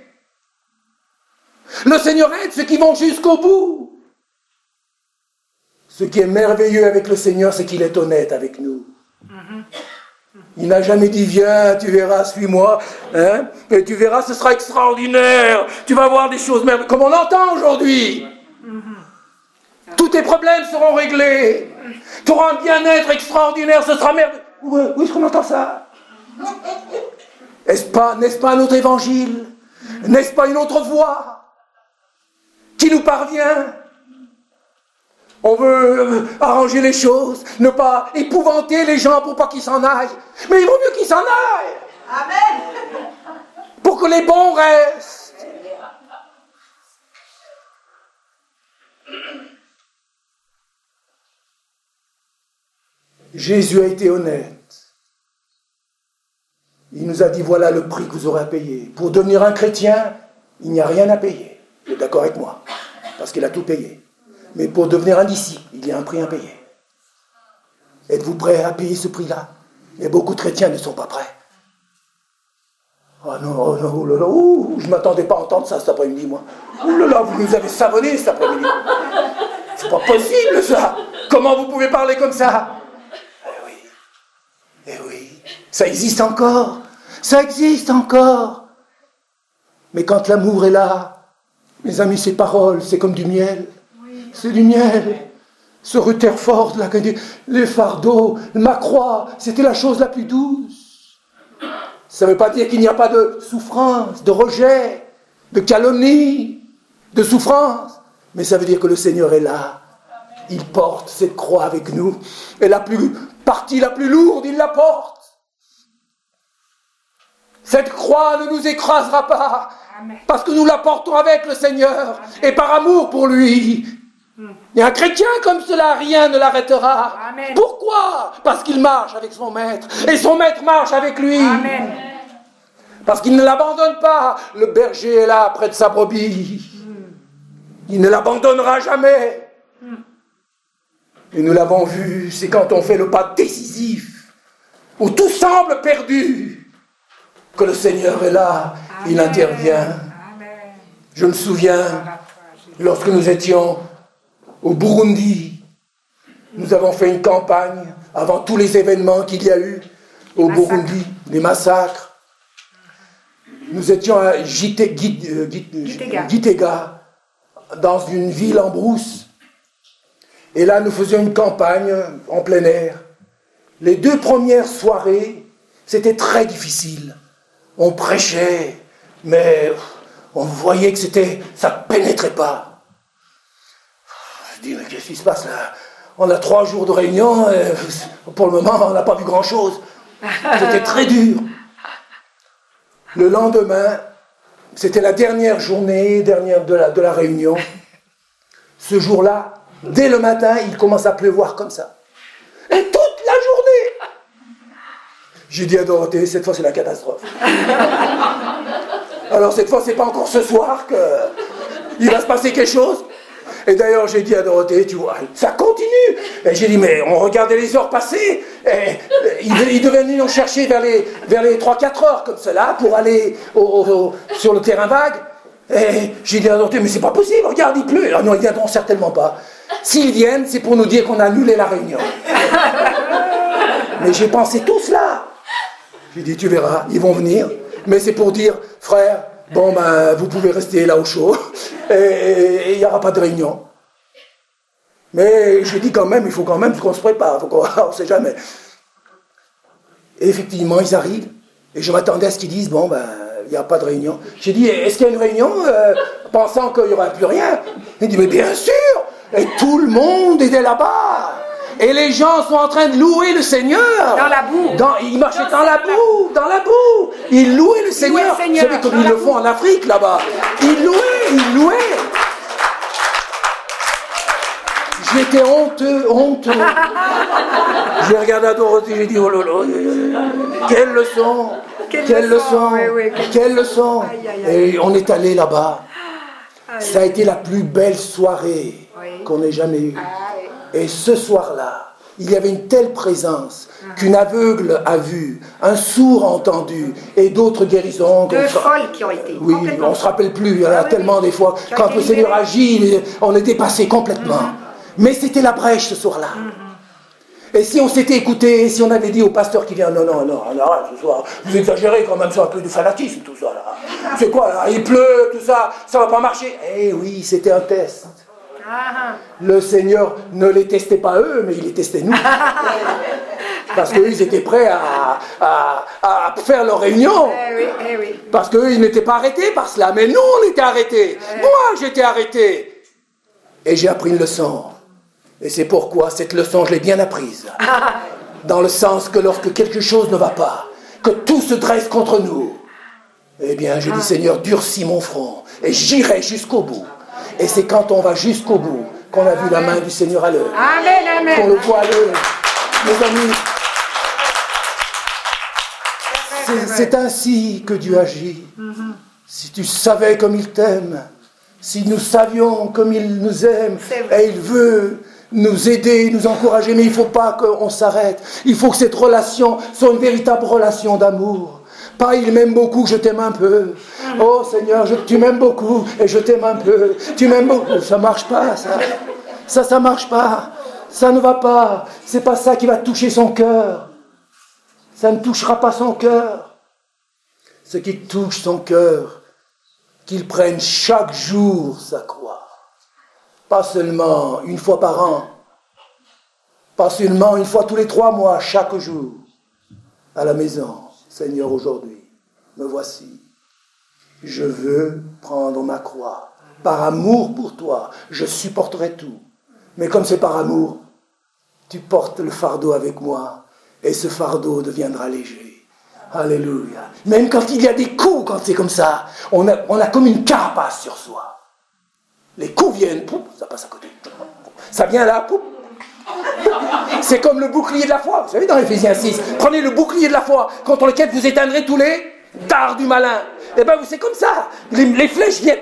Le Seigneur aide ceux qui vont jusqu'au bout. Ce qui est merveilleux avec le Seigneur, c'est qu'il est honnête avec nous. Il n'a jamais dit, viens, tu verras, suis-moi, hein, et tu verras, ce sera extraordinaire, tu vas voir des choses merveilleuses, comme on entend aujourd'hui. Tous tes problèmes seront réglés, tu auras un bien-être extraordinaire, ce sera merveilleux. Où, où est-ce qu'on entend ça? Est-ce pas, n'est-ce pas un autre évangile? N'est-ce pas une autre voix qui nous parvient? On veut arranger les choses, ne pas épouvanter les gens pour pas qu'ils s'en aillent. Mais il vaut mieux qu'ils s'en aillent. Amen. Pour que les bons restent. Jésus a été honnête. Il nous a dit, voilà le prix que vous aurez à payer. Pour devenir un chrétien, il n'y a rien à payer. Vous êtes d'accord avec moi? Parce qu'il a tout payé. Mais pour devenir un disciple, il y a un prix à payer. Êtes-vous prêts à payer ce prix-là? Et beaucoup de chrétiens ne sont pas prêts. Oh non, oh non, oh là là, oh, je ne m'attendais pas à entendre ça cet après-midi, moi. Oh là là, vous nous avez savonné cet après-midi. C'est pas possible, ça. Comment vous pouvez parler comme ça? Eh oui, eh oui, ça existe encore. Ça existe encore. Mais quand l'amour est là, mes amis, ces paroles, c'est comme du miel. C'est du miel. Ce Rutherford, là, les fardeaux, ma croix, c'était la chose la plus douce. Ça ne veut pas dire qu'il n'y a pas de souffrance, de rejet, de calomnie, de souffrance. Mais ça veut dire que le Seigneur est là. Il porte cette croix avec nous. Et la plus, partie la plus lourde, il la porte. Cette croix ne nous écrasera pas. Parce que nous la portons avec le Seigneur. Et par amour pour lui. Et un chrétien comme cela, rien ne l'arrêtera. Amen. Pourquoi? Parce qu'il marche avec son maître. Et son maître marche avec lui. Amen. Parce qu'il ne l'abandonne pas. Le berger est là près de sa brebis. Il ne l'abandonnera jamais. Et nous l'avons vu, c'est quand on fait le pas décisif, où tout semble perdu, que le Seigneur est là. Amen. Il intervient. Amen. Je me souviens, lorsque nous étions au Burundi, nous avons fait une campagne avant tous les événements qu'il y a eu au Massacre. Burundi, les massacres. Nous étions à Gite, Gite, euh, Gite, Gitega. Gitega, dans une ville en brousse. Et là, nous faisions une campagne en plein air. Les deux premières soirées, c'était très difficile. On prêchait, mais on voyait que c'était, ça ne pénétrait pas. Je dis, mais qu'est-ce qui se passe là? On a trois jours de réunion, et pour le moment, on n'a pas vu grand-chose. C'était très dur. Le lendemain, c'était la dernière journée dernière de la, de la réunion. Ce jour-là, dès le matin, il commence à pleuvoir comme ça. Et toute la journée. J'ai dit à Dorothée, cette fois c'est la catastrophe. Alors cette fois, c'est pas encore ce soir qu'il va se passer quelque chose. Et d'ailleurs, j'ai dit à Dorothée, tu vois, ça continue. Et j'ai dit, mais on regardait les heures passer. Et ils devaient venir nous chercher vers les, vers les trois quatre heures, comme cela, pour aller au, au, sur le terrain vague. Et j'ai dit à Dorothée, mais c'est pas possible, regarde, il pleut. Ah non, ils viendront certainement pas. S'ils viennent, c'est pour nous dire qu'on a annulé la réunion. Mais j'ai pensé tout cela. J'ai dit, tu verras, ils vont venir. Mais c'est pour dire, frère, bon ben vous pouvez rester là au chaud et il n'y aura pas de réunion. Mais je dis quand même, il faut quand même qu'on se prépare, faut qu'on, on ne sait jamais. Et effectivement, ils arrivent, et je m'attendais à ce qu'ils disent, bon ben, il n'y a pas de réunion. J'ai dit, est-ce qu'il y a une réunion, euh, pensant qu'il n'y aura plus rien? Il dit, mais bien sûr. Et tout le monde était là-bas. Et les gens sont en train de louer le Seigneur. Dans la boue. Dans, ils marchaient dans, dans la boue, dans la boue. Ils louaient le Seigneur. Vous savez comme ils le font en Afrique, là-bas. Ils louaient, ils louaient. J'étais honteux, honteux. J'ai regardé à Dorothée, j'ai dit, oh là là, quelle leçon, quelle, quelle leçon, leçon oui, oui, quelle, quelle leçon. Aïe, aïe, aïe. Et on est allé là-bas. Aïe. Ça a été la plus belle soirée oui. qu'on ait jamais eue. Ah, oui. Et ce soir-là, il y avait une telle présence uh-huh. qu'une aveugle a vu, un sourd a entendu, et d'autres guérisons. Deux folles qui ont été. Oui, on ne se rappelle plus, il y en a ah, tellement oui. des fois. Quand le Seigneur agit, on est dépassé complètement. Uh-huh. Mais c'était la brèche ce soir-là. Mm-hmm. Et si on s'était écouté, si on avait dit au pasteur qui vient, non, non, non, non, ce soir, vous exagérez quand même, c'est un peu du fanatisme tout ça là. C'est quoi là? Il pleut, tout ça, ça va pas marcher. Eh oui, c'était un test. Ah. Le Seigneur ne les testait pas eux, mais il les testait nous. Parce qu'eux, ils étaient prêts à, à, à faire leur réunion. Eh oui, eh oui. Parce qu'eux, ils n'étaient pas arrêtés par cela, mais nous, on était arrêtés. Eh. Moi, j'étais arrêté. Et j'ai appris une leçon. Et c'est pourquoi cette leçon, je l'ai bien apprise. Dans le sens que lorsque quelque chose ne va pas, que tout se dresse contre nous, eh bien, je dis, Seigneur, durcis mon front, et j'irai jusqu'au bout. Et c'est quand on va jusqu'au bout qu'on a vu la main du Seigneur à l'œuvre. Amen, amen. Qu'on le voit à l'œuvre. Mes amis, c'est, c'est ainsi que Dieu agit. Si tu savais comme il t'aime, si nous savions comme il nous aime, et il veut nous aider, nous encourager, mais il ne faut pas qu'on s'arrête. Il faut que cette relation soit une véritable relation d'amour. Pas il m'aime beaucoup, je t'aime un peu. Oh Seigneur, je, tu m'aimes beaucoup et je t'aime un peu. Tu m'aimes beaucoup. Ça ne marche pas, ça. Ça, ça ne marche pas. Ça ne va pas. C'est pas ça qui va toucher son cœur. Ça ne touchera pas son cœur. Ce qui touche son cœur, qu'il prenne chaque jour sa croix. Pas seulement une fois par an, pas seulement une fois tous les trois mois, chaque jour, à la maison. Seigneur, aujourd'hui, me voici. Je veux prendre ma croix. Par amour pour toi, je supporterai tout. Mais comme c'est par amour, tu portes le fardeau avec moi, et ce fardeau deviendra léger. Alléluia. Même quand il y a des coups, quand c'est comme ça, on a, on a comme une carapace sur soi. Les coups viennent, pouf, ça passe à côté. Ça vient là, pouf. C'est comme le bouclier de la foi. Vous savez, dans Éphésiens six, prenez le bouclier de la foi, contre lequel vous éteindrez tous les dards du malin. Eh bien, c'est comme ça. Les, les flèches viennent.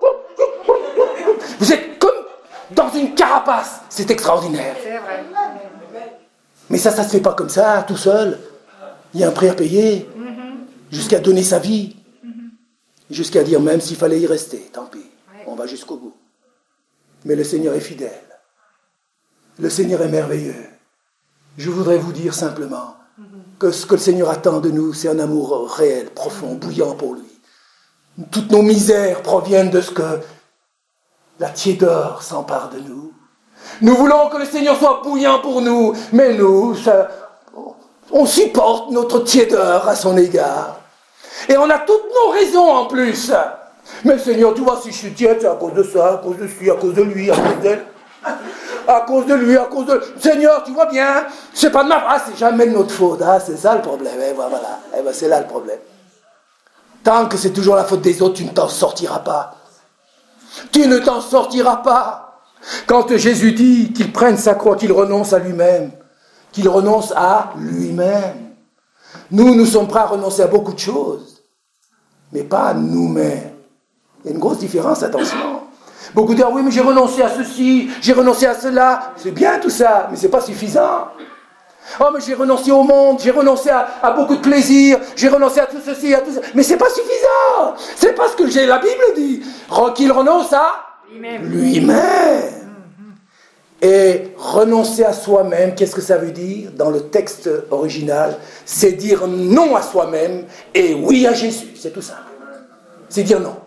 Vous êtes comme dans une carapace. C'est extraordinaire. C'est vrai. Mais ça, ça ne se fait pas comme ça, tout seul. Il y a un prix à payer, mm-hmm. jusqu'à donner sa vie, mm-hmm. jusqu'à dire même s'il fallait y rester, tant pis, ouais. on va jusqu'au bout. Mais le Seigneur est fidèle. Le Seigneur est merveilleux. Je voudrais vous dire simplement mm-hmm. que ce que le Seigneur attend de nous, c'est un amour réel, profond, mm-hmm. bouillant pour lui. Toutes nos misères proviennent de ce que la tiédeur s'empare de nous. Nous voulons que le Seigneur soit bouillant pour nous, mais nous, ça, on supporte notre tiédeur à son égard. Et on a toutes nos raisons en plus. Mais Seigneur, tu vois, si je suis tiède, c'est à cause de ça, à cause de lui, à cause de lui, à cause d'elle. À cause de lui, à cause de... Seigneur, tu vois bien, c'est pas de ma... Ah, c'est jamais de notre faute. Ah, c'est ça le problème. Et voilà. Et ben, c'est là le problème. Tant que c'est toujours la faute des autres, tu ne t'en sortiras pas. Tu ne t'en sortiras pas. Quand Jésus dit qu'il prenne sa croix, qu'il renonce à lui-même, qu'il renonce à lui-même. Nous, nous sommes prêts à renoncer à beaucoup de choses, mais pas à nous-mêmes. Il y a une grosse différence, attention. Beaucoup disent, oui, mais j'ai renoncé à ceci, j'ai renoncé à cela. C'est bien tout ça, mais ce n'est pas suffisant. Oh, mais j'ai renoncé au monde, j'ai renoncé à, à beaucoup de plaisir, j'ai renoncé à tout ceci, à tout ça. Mais ce n'est pas suffisant. C'est pas ce que j'ai, la Bible dit. Qu'il renonce à lui-même. lui-même. Et renoncer à soi-même, qu'est-ce que ça veut dire dans le texte original? C'est dire non à soi-même et oui à Jésus. C'est tout simple. C'est dire non.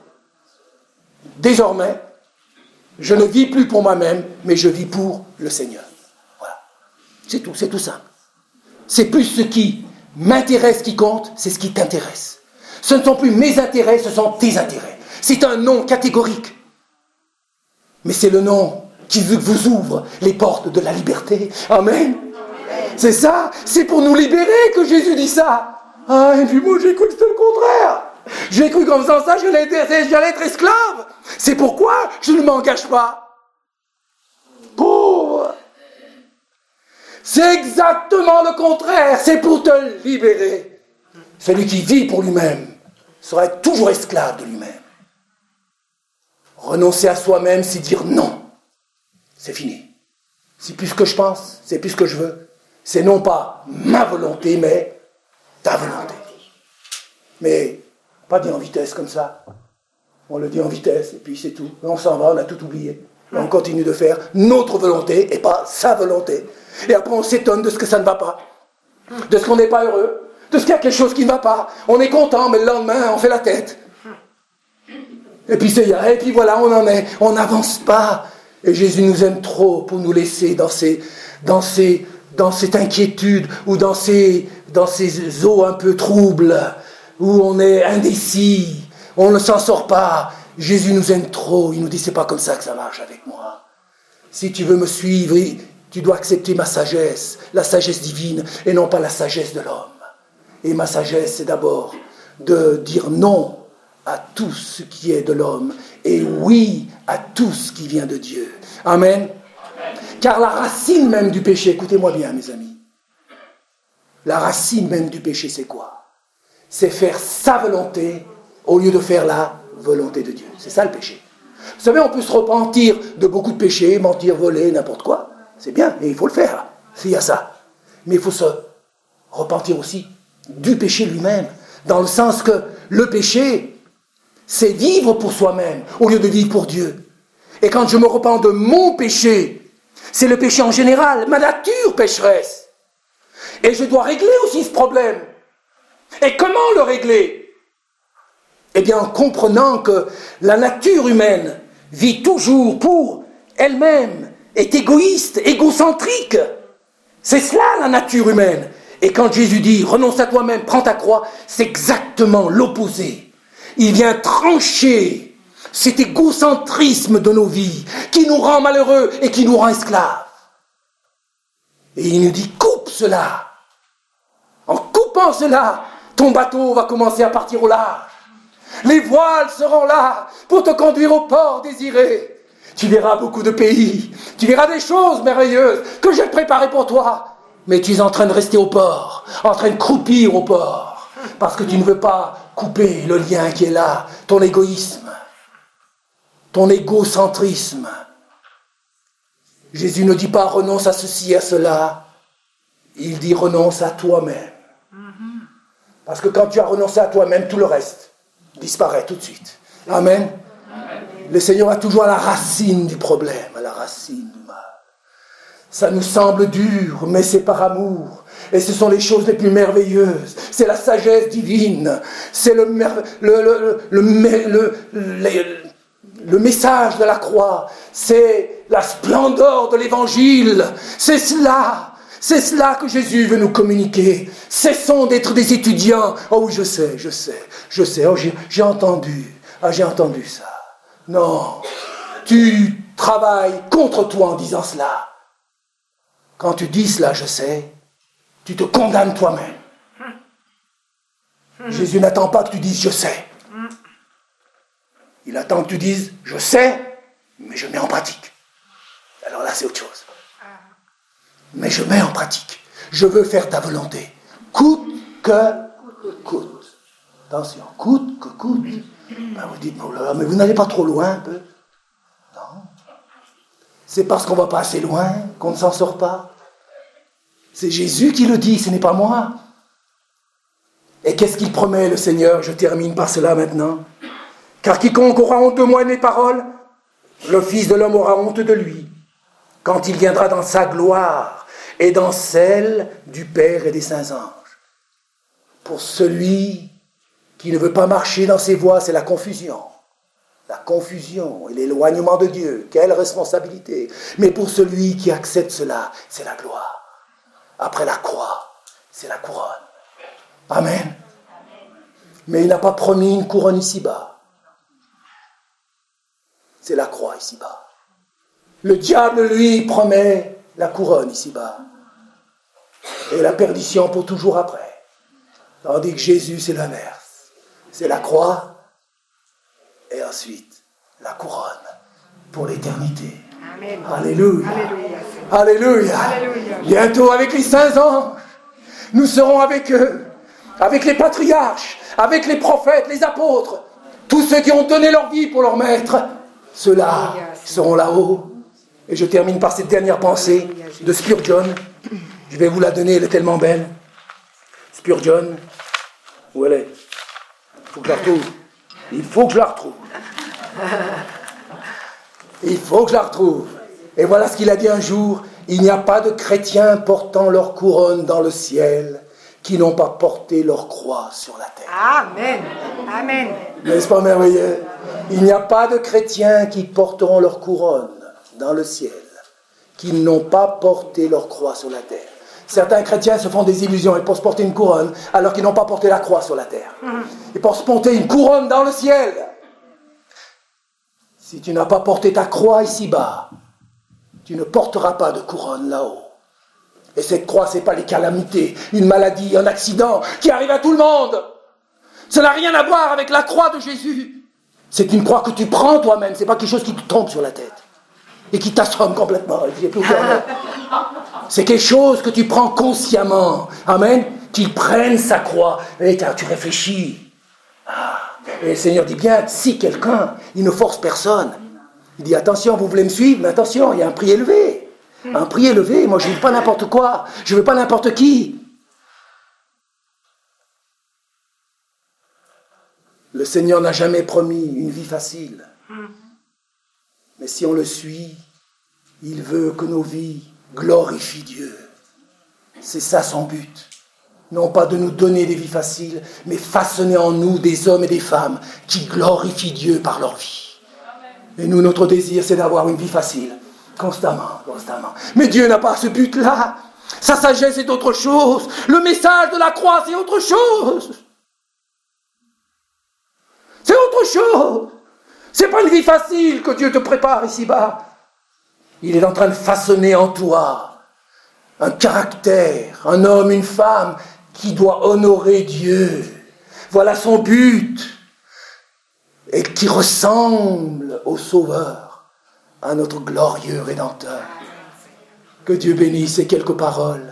Désormais, je ne vis plus pour moi-même, mais je vis pour le Seigneur. Voilà. C'est tout, c'est tout simple. C'est plus ce qui m'intéresse qui compte, c'est ce qui t'intéresse. Ce ne sont plus mes intérêts, ce sont tes intérêts. C'est un non catégorique. Mais c'est le non qui vous ouvre les portes de la liberté. Amen. C'est ça, c'est pour nous libérer que Jésus dit ça. Ah, et puis moi j'ai cru que c'était le contraire. J'ai cru qu'en faisant ça, j'allais être, j'allais être esclave. C'est pourquoi je ne m'engage pas. Pauvre. C'est exactement le contraire. C'est pour te libérer. Celui qui vit pour lui-même sera toujours esclave de lui-même. Renoncer à soi-même, c'est dire non. C'est fini. C'est plus ce que je pense, c'est plus ce que je veux. C'est non pas ma volonté, mais ta volonté. Mais pas dit en vitesse comme ça. On le dit en vitesse, et puis c'est tout. On s'en va, on a tout oublié. Et on continue de faire notre volonté, et pas sa volonté. Et après on s'étonne de ce que ça ne va pas. De ce qu'on n'est pas heureux. De ce qu'il y a quelque chose qui ne va pas. On est content, mais le lendemain, on fait la tête. Et puis c'est et puis voilà, on en est. On n'avance pas. Et Jésus nous aime trop pour nous laisser dans ces, dans ces, dans cette inquiétude ou dans ces, dans ces eaux un peu troubles où on est indécis, on ne s'en sort pas. Jésus nous aime trop. Il nous dit c'est pas comme ça que ça marche avec moi. Si tu veux me suivre, tu dois accepter ma sagesse, la sagesse divine et non pas la sagesse de l'homme. Et ma sagesse, c'est d'abord de dire non à tout ce qui est de l'homme et oui à tout ce qui vient de Dieu. Amen. Amen. Car la racine même du péché, écoutez-moi bien mes amis, la racine même du péché c'est quoi? C'est faire sa volonté au lieu de faire la volonté de Dieu. C'est ça le péché. Vous savez, on peut se repentir de beaucoup de péchés, mentir, voler, n'importe quoi. C'est bien, et il faut le faire, s'il y a ça. Mais il faut se repentir aussi du péché lui-même, dans le sens que le péché, c'est vivre pour soi-même, au lieu de vivre pour Dieu. Et quand je me repens de mon péché, c'est le péché en général, ma nature pécheresse. Et je dois régler aussi ce problème. Et comment le régler? Eh bien, en comprenant que la nature humaine vit toujours pour elle-même, est égoïste, égocentrique. C'est cela la nature humaine. Et quand Jésus dit « renonce à toi-même, prends ta croix », c'est exactement l'opposé. Il vient trancher cet égocentrisme de nos vies qui nous rend malheureux et qui nous rend esclaves. Et il nous dit « coupe cela ». En coupant cela, ton bateau va commencer à partir au large. Les voiles seront là pour te conduire au port désiré. Tu verras beaucoup de pays, tu verras des choses merveilleuses que j'ai préparées pour toi. Mais tu es en train de rester au port, en train de croupir au port, parce que tu ne veux pas couper le lien qui est là, ton égoïsme, ton égocentrisme. Jésus ne dit pas renonce à ceci, à cela, il dit renonce à toi-même. Parce que quand tu as renoncé à toi-même, tout le reste disparaît tout de suite. Amen. Amen. Le Seigneur a toujours à la racine du problème, à la racine du mal. Ça nous semble dur, mais c'est par amour. Et ce sont les choses les plus merveilleuses. C'est la sagesse divine. C'est le, mer- le, le, le, le, le, le message de la croix. C'est la splendeur de l'évangile. C'est cela. C'est cela que Jésus veut nous communiquer. Cessons d'être des étudiants. Oh oui, je sais, je sais, je sais. Oh, j'ai, j'ai entendu. Ah, j'ai entendu ça. Non. Tu travailles contre toi en disant cela. Quand tu dis cela, je sais, tu te condamnes toi-même. Jésus n'attend pas que tu dises « je sais ». Il attend que tu dises « je sais, mais je mets en pratique ». Alors là, c'est autre chose. Mais je mets en pratique. Je veux faire ta volonté. Coûte que coûte. Attention, coûte que coûte. Ben vous dites « mais vous n'allez pas trop loin un peu ». Non. C'est parce qu'on ne va pas assez loin qu'on ne s'en sort pas. C'est Jésus qui le dit, ce n'est pas moi. Et qu'est-ce qu'il promet, le Seigneur? Je termine par cela maintenant. Car quiconque aura honte de moi et de mes paroles, le Fils de l'homme aura honte de lui, quand il viendra dans sa gloire et dans celle du Père et des saints anges. Pour celui qui ne veut pas marcher dans ses voies, c'est la confusion. La confusion et l'éloignement de Dieu, quelle responsabilité. Mais pour celui qui accepte cela, c'est la gloire. Après la croix, c'est la couronne. Amen. Mais il n'a pas promis une couronne ici-bas. C'est la croix ici-bas. Le diable, lui, promet la couronne ici-bas. Et la perdition pour toujours après. Tandis que Jésus, c'est l'inverse. C'est la croix et ensuite la couronne pour l'éternité. Amen. Alléluia. Alléluia. Alléluia. Alléluia. Bientôt avec les saints anges, nous serons avec eux, avec les patriarches, avec les prophètes, les apôtres, tous ceux qui ont donné leur vie pour leur maître. Ceux-là seront là-haut. Et je termine par cette dernière pensée de Spurgeon. Je vais vous la donner, elle est tellement belle. Spurgeon, où elle est? Il faut que je la retrouve. Il faut que je la retrouve. Il faut que je la retrouve. Et voilà ce qu'il a dit un jour. Il n'y a pas de chrétiens portant leur couronne dans le ciel qui n'ont pas porté leur croix sur la terre. Amen. Amen. N'est-ce pas merveilleux? Il n'y a pas de chrétiens qui porteront leur couronne dans le ciel qui n'ont pas porté leur croix sur la terre. Certains chrétiens se font des illusions. Ils pensent porter une couronne alors qu'ils n'ont pas porté la croix sur la terre. Ils pensent porter une couronne dans le ciel. Si tu n'as pas porté ta croix ici-bas, tu ne porteras pas de couronne là-haut. Et cette croix, ce n'est pas les calamités, une maladie, un accident qui arrive à tout le monde. Ça n'a rien à voir avec la croix de Jésus. C'est une croix que tu prends toi-même. Ce n'est pas quelque chose qui te tombe sur la tête et qui t'assomme complètement. C'est quelque chose que tu prends consciemment. Amen. Qu'il prenne sa croix. Et tu réfléchis. Ah. Et le Seigneur dit bien, si quelqu'un, il ne force personne. Il dit, attention, vous voulez me suivre, mais attention, il y a un prix élevé. Un prix élevé. Moi, je ne veux pas n'importe quoi. Je ne veux pas n'importe qui. Le Seigneur n'a jamais promis une vie facile. Mais si on le suit, il veut que nos vies glorifient Dieu. C'est ça son but. Non pas de nous donner des vies faciles, mais façonner en nous des hommes et des femmes qui glorifient Dieu par leur vie. Et nous, notre désir, c'est d'avoir une vie facile. Constamment, constamment. Mais Dieu n'a pas ce but-là. Sa sagesse est autre chose. Le message de la croix, c'est autre chose. C'est autre chose. C'est pas une vie facile que Dieu te prépare ici-bas. Il est en train de façonner en toi un caractère, un homme, une femme qui doit honorer Dieu. Voilà son but. Et qui ressemble au Sauveur, à notre glorieux Rédempteur. Que Dieu bénisse ces quelques paroles.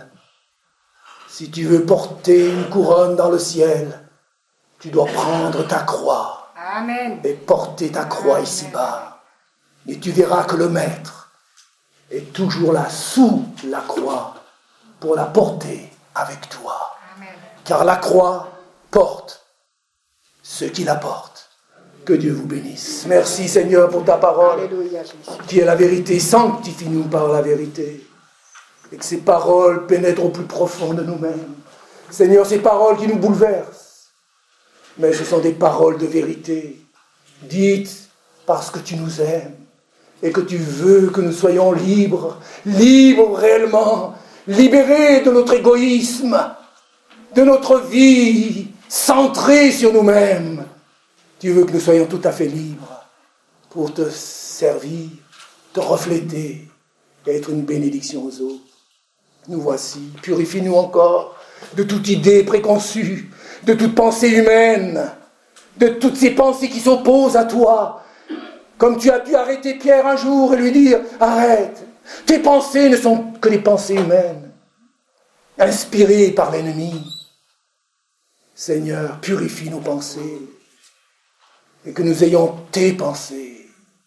Si tu veux porter une couronne dans le ciel, tu dois prendre ta croix. Amen. Et porter ta croix ici-bas. Et tu verras que le Maître est toujours là, sous la croix, pour la porter avec toi. Amen. Car la croix porte ceux qui la portent. Que Dieu vous bénisse. Merci Seigneur pour ta parole, Alléluia, Jésus. qui est la vérité. Sanctifie-nous par la vérité. Et que ces paroles pénètrent au plus profond de nous-mêmes. Seigneur, ces paroles qui nous bouleversent, mais ce sont des paroles de vérité, dites parce que tu nous aimes et que tu veux que nous soyons libres, libres réellement, libérés de notre égoïsme, de notre vie, centrés sur nous-mêmes. Tu veux que nous soyons tout à fait libres pour te servir, te refléter et être une bénédiction aux autres. Nous voici, purifie-nous encore de toute idée préconçue, de toute pensée humaine, de toutes ces pensées qui s'opposent à toi. Comme tu as dû arrêter Pierre un jour et lui dire, arrête, tes pensées ne sont que des pensées humaines, inspirées par l'ennemi. Seigneur, purifie nos pensées et que nous ayons tes pensées,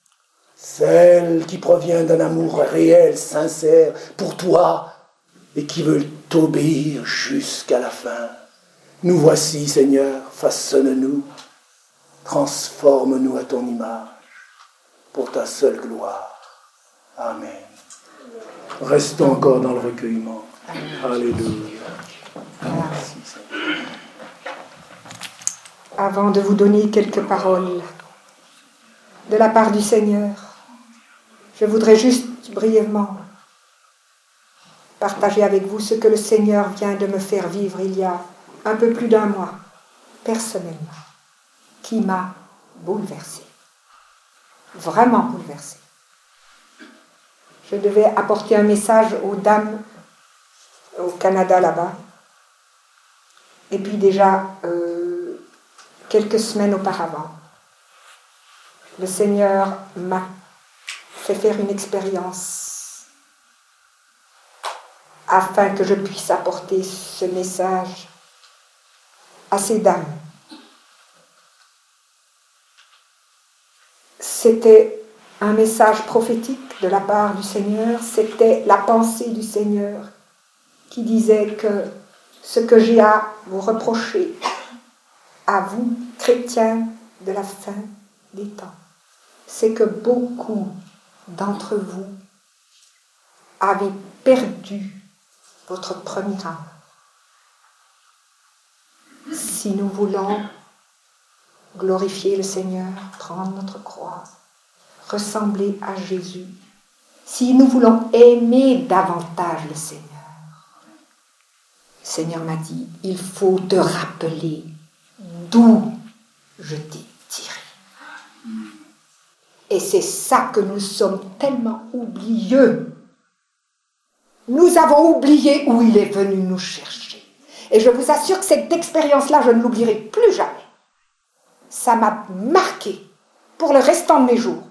celles qui proviennent d'un amour réel, sincère pour toi et qui veulent t'obéir jusqu'à la fin. Nous voici, Seigneur, façonne-nous, transforme-nous à ton image, pour ta seule gloire. Amen. Restons encore dans le recueillement. Alléluia. Merci, Seigneur. avant de vous donner quelques paroles de la part du Seigneur, je voudrais juste brièvement partager avec vous ce que le Seigneur vient de me faire vivre il y a un peu plus d'un mois, personnellement, qui m'a bouleversée, vraiment bouleversée. Je devais apporter un message aux dames au Canada là-bas, et puis déjà euh, quelques semaines auparavant, le Seigneur m'a fait faire une expérience afin que je puisse apporter ce message à ces dames. C'était un message prophétique de la part du Seigneur, c'était la pensée du Seigneur qui disait que ce que j'ai à vous reprocher, à vous, chrétiens de la fin des temps, c'est que beaucoup d'entre vous avez perdu votre premier amour. Si nous voulons glorifier le Seigneur, prendre notre croix, ressembler à Jésus, si nous voulons aimer davantage le Seigneur, le Seigneur m'a dit, il faut te rappeler d'où je t'ai tiré. Et c'est ça que nous sommes tellement oublieux. Nous avons oublié où il est venu nous chercher. Et je vous assure que cette expérience-là, je ne l'oublierai plus jamais. Ça m'a marqué pour le restant de mes jours.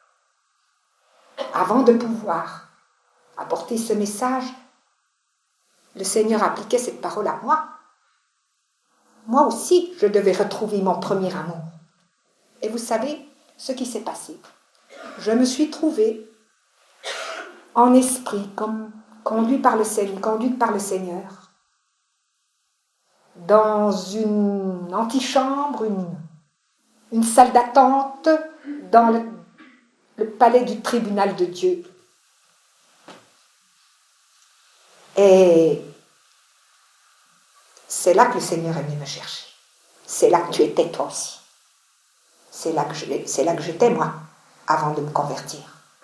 Avant de pouvoir apporter ce message, le Seigneur appliquait cette parole à moi. Moi aussi, je devais retrouver mon premier amour. Et vous savez ce qui s'est passé. Je me suis trouvée en esprit, comme conduit par le Seigneur, conduite par le Seigneur, dans une antichambre, une, une salle d'attente, dans le, le palais du tribunal de Dieu. Et c'est là que le Seigneur est venu me chercher. C'est là que tu étais toi aussi. C'est là que je, c'est là que j'étais moi, avant de me convertir.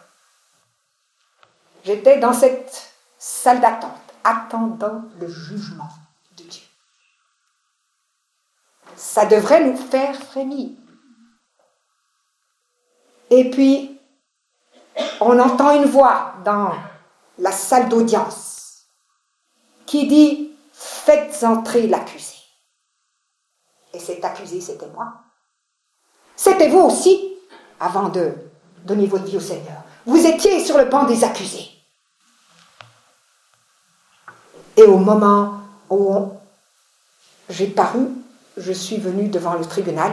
J'étais dans cette salle d'attente, attendant le jugement de Dieu. Ça devrait nous faire frémir. Et puis, on entend une voix dans la salle d'audience qui dit « Faites entrer l'accusé ». Et cet accusé, c'était moi. C'était vous aussi, avant de donner votre vie au Seigneur. Vous étiez sur le banc des accusés. Et au moment où j'ai paru, je suis venue devant le tribunal,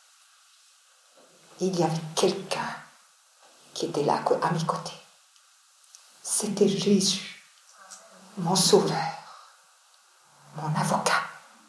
il y avait quelqu'un qui était là à mes côtés. C'était Jésus, mon sauveur, mon avocat,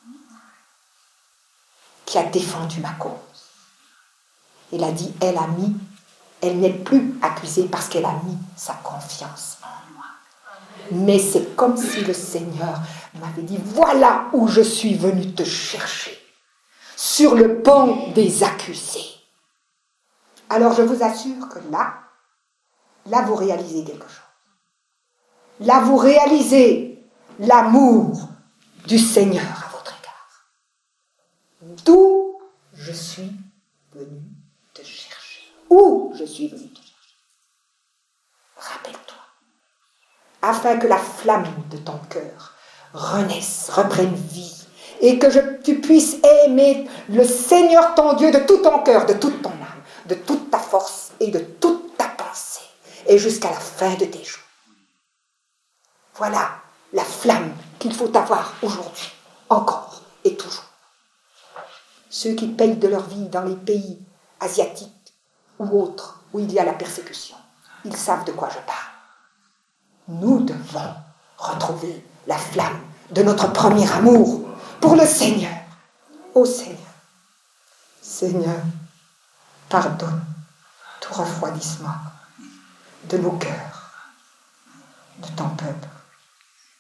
qui a défendu ma cause. Il a dit, elle a mis, elle n'est plus accusée parce qu'elle a mis sa confiance en moi. Mais c'est comme si le Seigneur m'avait dit, voilà où je suis venu te chercher, sur le banc des accusés. Alors je vous assure que là, là vous réalisez quelque chose. Là vous réalisez l'amour du Seigneur à votre égard. D'où je suis venu te chercher. Où je suis venu te chercher. Rappelle-toi. Afin que la flamme de ton cœur renaisse, reprenne vie, et que je, tu puisses aimer le Seigneur ton Dieu de tout ton cœur, de toute ton âme, de toute ta force et de toute ta pensée, et jusqu'à la fin de tes jours. Voilà la flamme qu'il faut avoir aujourd'hui, encore et toujours. Ceux qui payent de leur vie dans les pays asiatiques ou autres où il y a la persécution, ils savent de quoi je parle. Nous devons retrouver la flamme de notre premier amour pour le Seigneur. Ô Seigneur, Seigneur, pardonne tout refroidissement de nos cœurs, de ton peuple.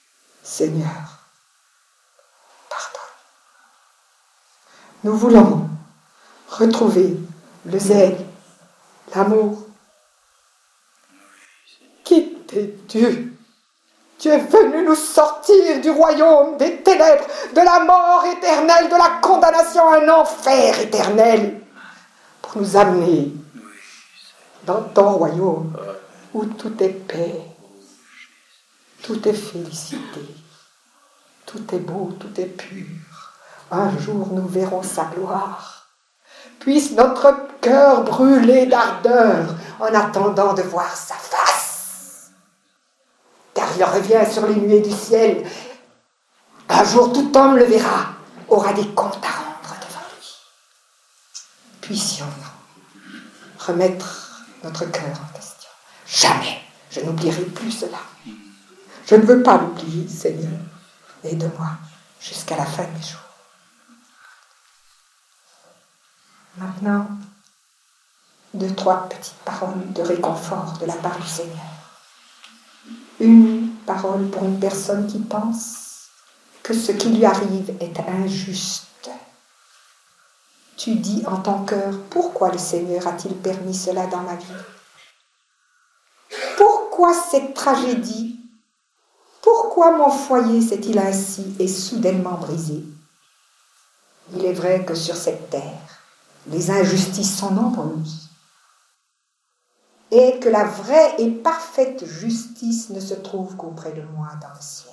Seigneur, pardonne. Nous voulons retrouver le zèle, l'amour. Qui t'es-tu? Tu es venu nous sortir du royaume des ténèbres, de la mort éternelle, de la condamnation à un enfer éternel, pour nous amener dans ton royaume où tout est paix, tout est félicité, tout est beau, tout est pur. Un jour nous verrons sa gloire. Puisse notre cœur brûler d'ardeur en attendant de voir sa face. Car il revient sur les nuées du ciel. Un jour tout homme le verra, aura des comptes à rendre devant lui. Puissions-nous remettre notre cœur en question. Jamais je n'oublierai plus cela. Je ne veux pas l'oublier, Seigneur. Aide-moi jusqu'à la fin de mes jours. Maintenant, deux, trois petites paroles de réconfort de la part du Seigneur. Une parole pour une personne qui pense que ce qui lui arrive est injuste. Tu dis en ton cœur, pourquoi le Seigneur a-t-il permis cela dans ma vie? Pourquoi cette tragédie? Pourquoi mon foyer s'est-il ainsi et soudainement brisé? Il est vrai que sur cette terre, les injustices sont nombreuses et que la vraie et parfaite justice ne se trouve qu'auprès de moi dans le ciel.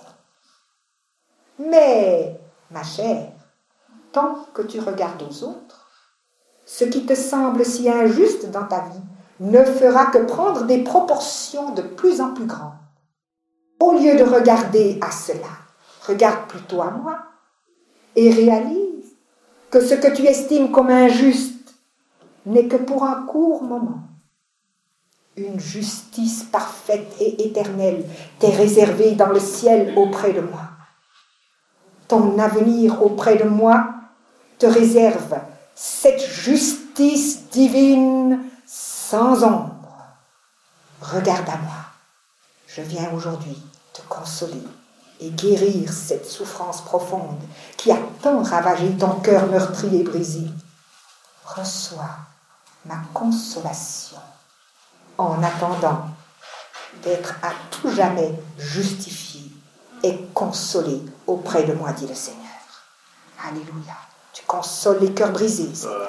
Mais, ma chère, tant que tu regardes aux autres, ce qui te semble si injuste dans ta vie ne fera que prendre des proportions de plus en plus grandes. Au lieu de regarder à cela, regarde plutôt à moi et réalise que ce que tu estimes comme injuste n'est que pour un court moment. Une justice parfaite et éternelle t'est réservée dans le ciel auprès de moi. Ton avenir auprès de moi te réserve cette justice divine sans ombre. Regarde à moi. Je viens aujourd'hui te consoler et guérir cette souffrance profonde qui a tant ravagé ton cœur meurtri et brisé. Reçois ma consolation en attendant d'être à tout jamais justifié et consolé auprès de moi, dit le Seigneur. Alléluia. Tu consoles les cœurs brisés, Seigneur.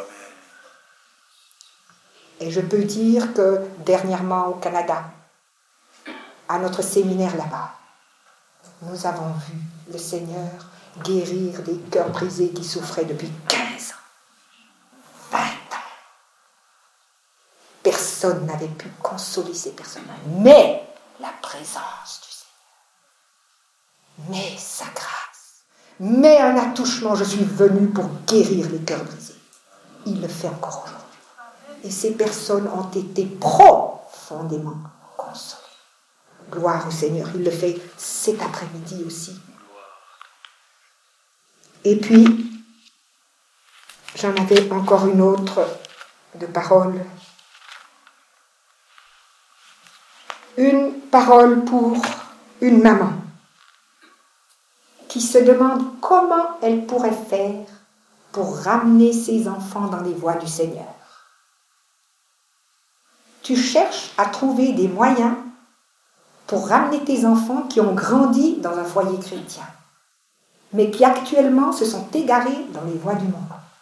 Et je peux dire que dernièrement au Canada, à notre séminaire là-bas, nous avons vu le Seigneur guérir des cœurs brisés qui souffraient depuis quinze ans, vingt ans. Personne n'avait pu consoler ces personnes-là, mais la présence du Seigneur, mais sa grâce, mais un attouchement. Je suis venu pour guérir les cœurs brisés. Il le fait encore aujourd'hui. Et ces personnes ont été profondément consolées. Gloire au Seigneur, il le fait cet après-midi aussi. Et puis, j'en avais encore une autre de parole. Une parole pour une maman qui se demande comment elle pourrait faire pour ramener ses enfants dans les voies du Seigneur. Tu cherches à trouver des moyens pour ramener tes enfants qui ont grandi dans un foyer chrétien, mais qui actuellement se sont égarés dans les voies du monde.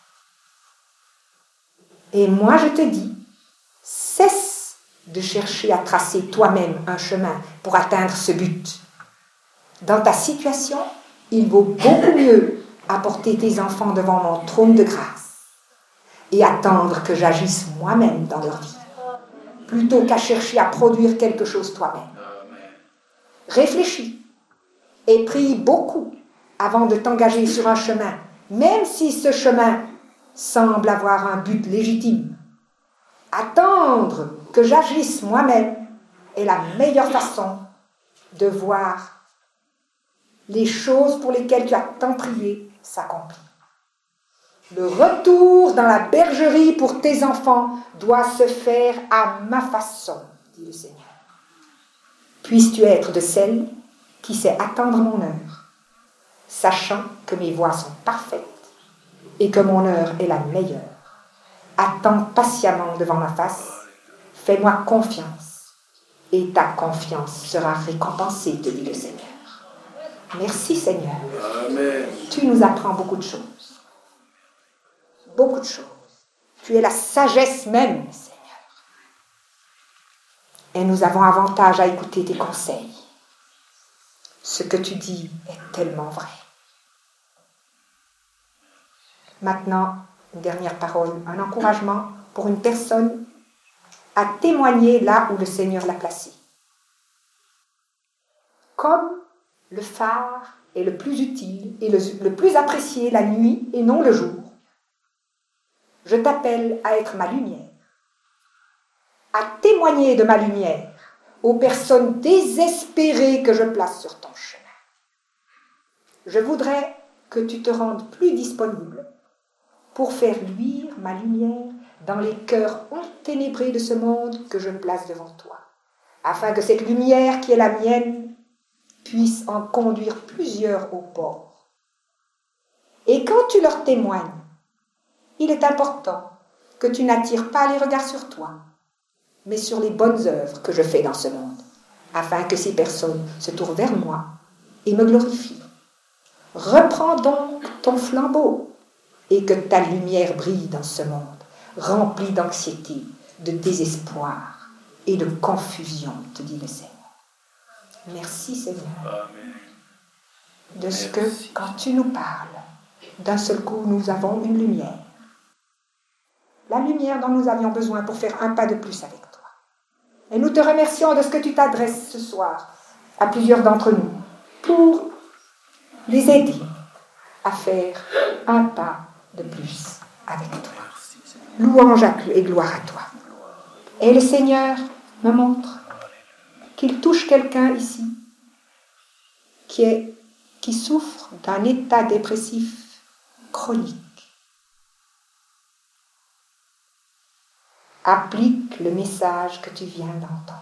Et moi je te dis, cesse de chercher à tracer toi-même un chemin pour atteindre ce but. Dans ta situation, il vaut beaucoup mieux apporter tes enfants devant mon trône de grâce et attendre que j'agisse moi-même dans leur vie, plutôt qu'à chercher à produire quelque chose toi-même. Réfléchis et prie beaucoup avant de t'engager sur un chemin, même si ce chemin semble avoir un but légitime. Attendre que j'agisse moi-même est la meilleure façon de voir les choses pour lesquelles tu as tant prié s'accomplir. Le retour dans la bergerie pour tes enfants doit se faire à ma façon, dit le Seigneur. Puisses-tu être de celle qui sait attendre mon heure, sachant que mes voies sont parfaites et que mon heure est la meilleure. Attends patiemment devant ma face. Fais-moi confiance. Et ta confiance sera récompensée, te dit le Seigneur. Merci Seigneur. Amen. Tu nous apprends beaucoup de choses. Beaucoup de choses. Tu es la sagesse même, Seigneur. Et nous avons avantage à écouter tes conseils. Ce que tu dis est tellement vrai. Maintenant, une dernière parole, un encouragement pour une personne à témoigner là où le Seigneur l'a placé. Comme le phare est le plus utile et le, le plus apprécié la nuit et non le jour, je t'appelle à être ma lumière, à témoigner de ma lumière aux personnes désespérées que je place sur ton chemin. Je voudrais que tu te rendes plus disponible pour faire luire ma lumière dans les cœurs enténébrés de ce monde que je place devant toi, afin que cette lumière qui est la mienne puisse en conduire plusieurs au port. Et quand tu leur témoignes, il est important que tu n'attires pas les regards sur toi, mais sur les bonnes œuvres que je fais dans ce monde, afin que ces personnes se tournent vers moi et me glorifient. Reprends donc ton flambeau et que ta lumière brille dans ce monde, rempli d'anxiété, de désespoir et de confusion, te dit le Seigneur. Merci Seigneur. Amen. De ce que, quand tu nous parles, d'un seul coup, nous avons une lumière. La lumière dont nous avions besoin pour faire un pas de plus avec toi. Et nous te remercions de ce que tu t'adresses ce soir à plusieurs d'entre nous pour les aider à faire un pas de plus avec toi. Louange et gloire à toi. Et le Seigneur me montre qu'il touche quelqu'un ici qui, est, qui souffre d'un état dépressif chronique. Applique le message que tu viens d'entendre.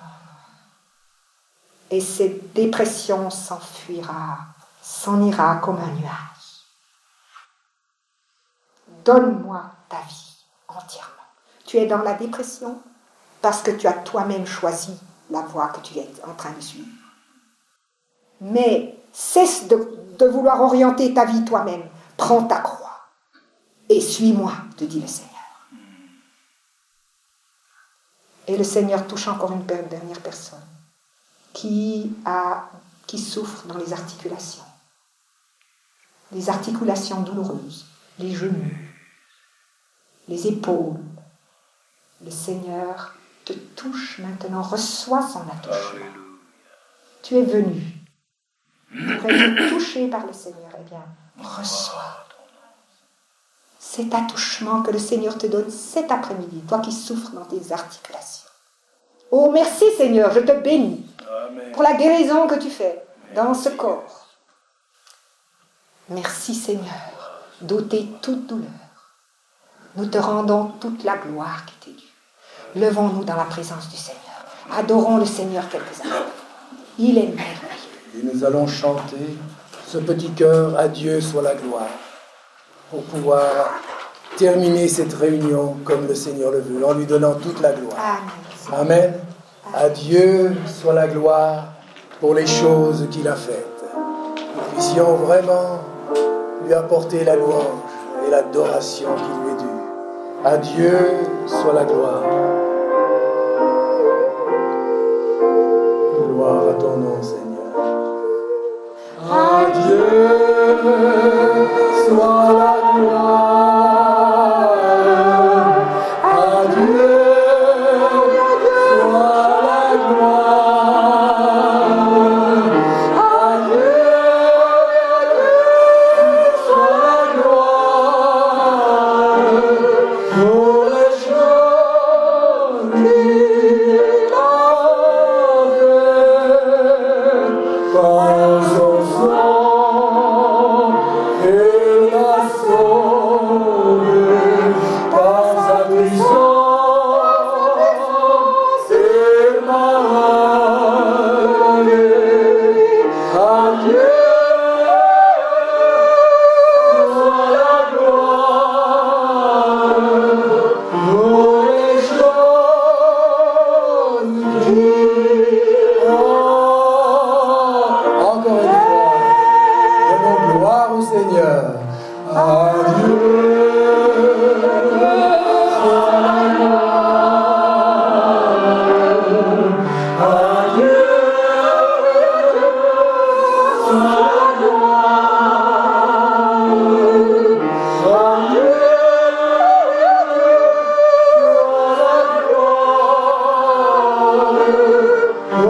Et cette dépression s'enfuira, s'en ira comme un nuage. Donne-moi ta vie entièrement. Tu es dans la dépression parce que tu as toi-même choisi la voie que tu es en train de suivre. Mais cesse de, de vouloir orienter ta vie toi-même. Prends ta croix et suis-moi, te dit le Seigneur. Et le Seigneur touche encore une dernière personne qui, a, qui souffre dans les articulations. Les articulations douloureuses, les genoux, les épaules. Le Seigneur te touche maintenant, reçois son attouchement. Tu es venu pour être touché par le Seigneur. Eh bien, reçois cet attouchement que le Seigneur te donne cet après-midi, toi qui souffres dans tes articulations. Oh, merci Seigneur, je te bénis Amen. Pour la guérison que tu fais dans ce corps. Merci Seigneur d'ôter toute douleur. Nous te rendons toute la gloire qui t'est due. Levons-nous dans la présence du Seigneur. Adorons le Seigneur quelques instants. Il est merveilleux. Et nous allons chanter ce petit chœur « À Dieu soit la gloire » pour pouvoir terminer cette réunion comme le Seigneur le veut, en lui donnant toute la gloire. Amen. Amen. À Dieu soit la gloire pour les choses qu'il a faites. Nous puissions vraiment lui apporter la louange et l'adoration qui lui est due. À Dieu soit la gloire. Gloire à ton nom, Seigneur. À Dieu soit la gloire. À Dieu soit la gloire. À Dieu soit la gloire pour les choses qu'il a faites par son sang.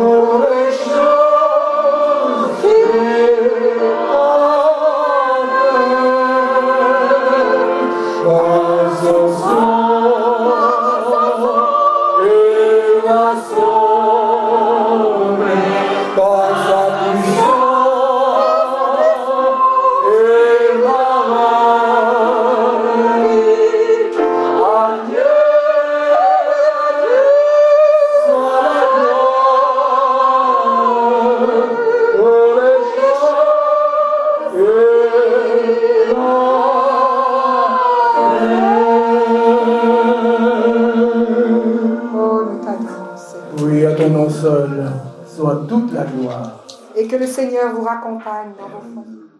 Oui, à ton nom seul soit toute la gloire. Et que le Seigneur vous raccompagne dans vos familles.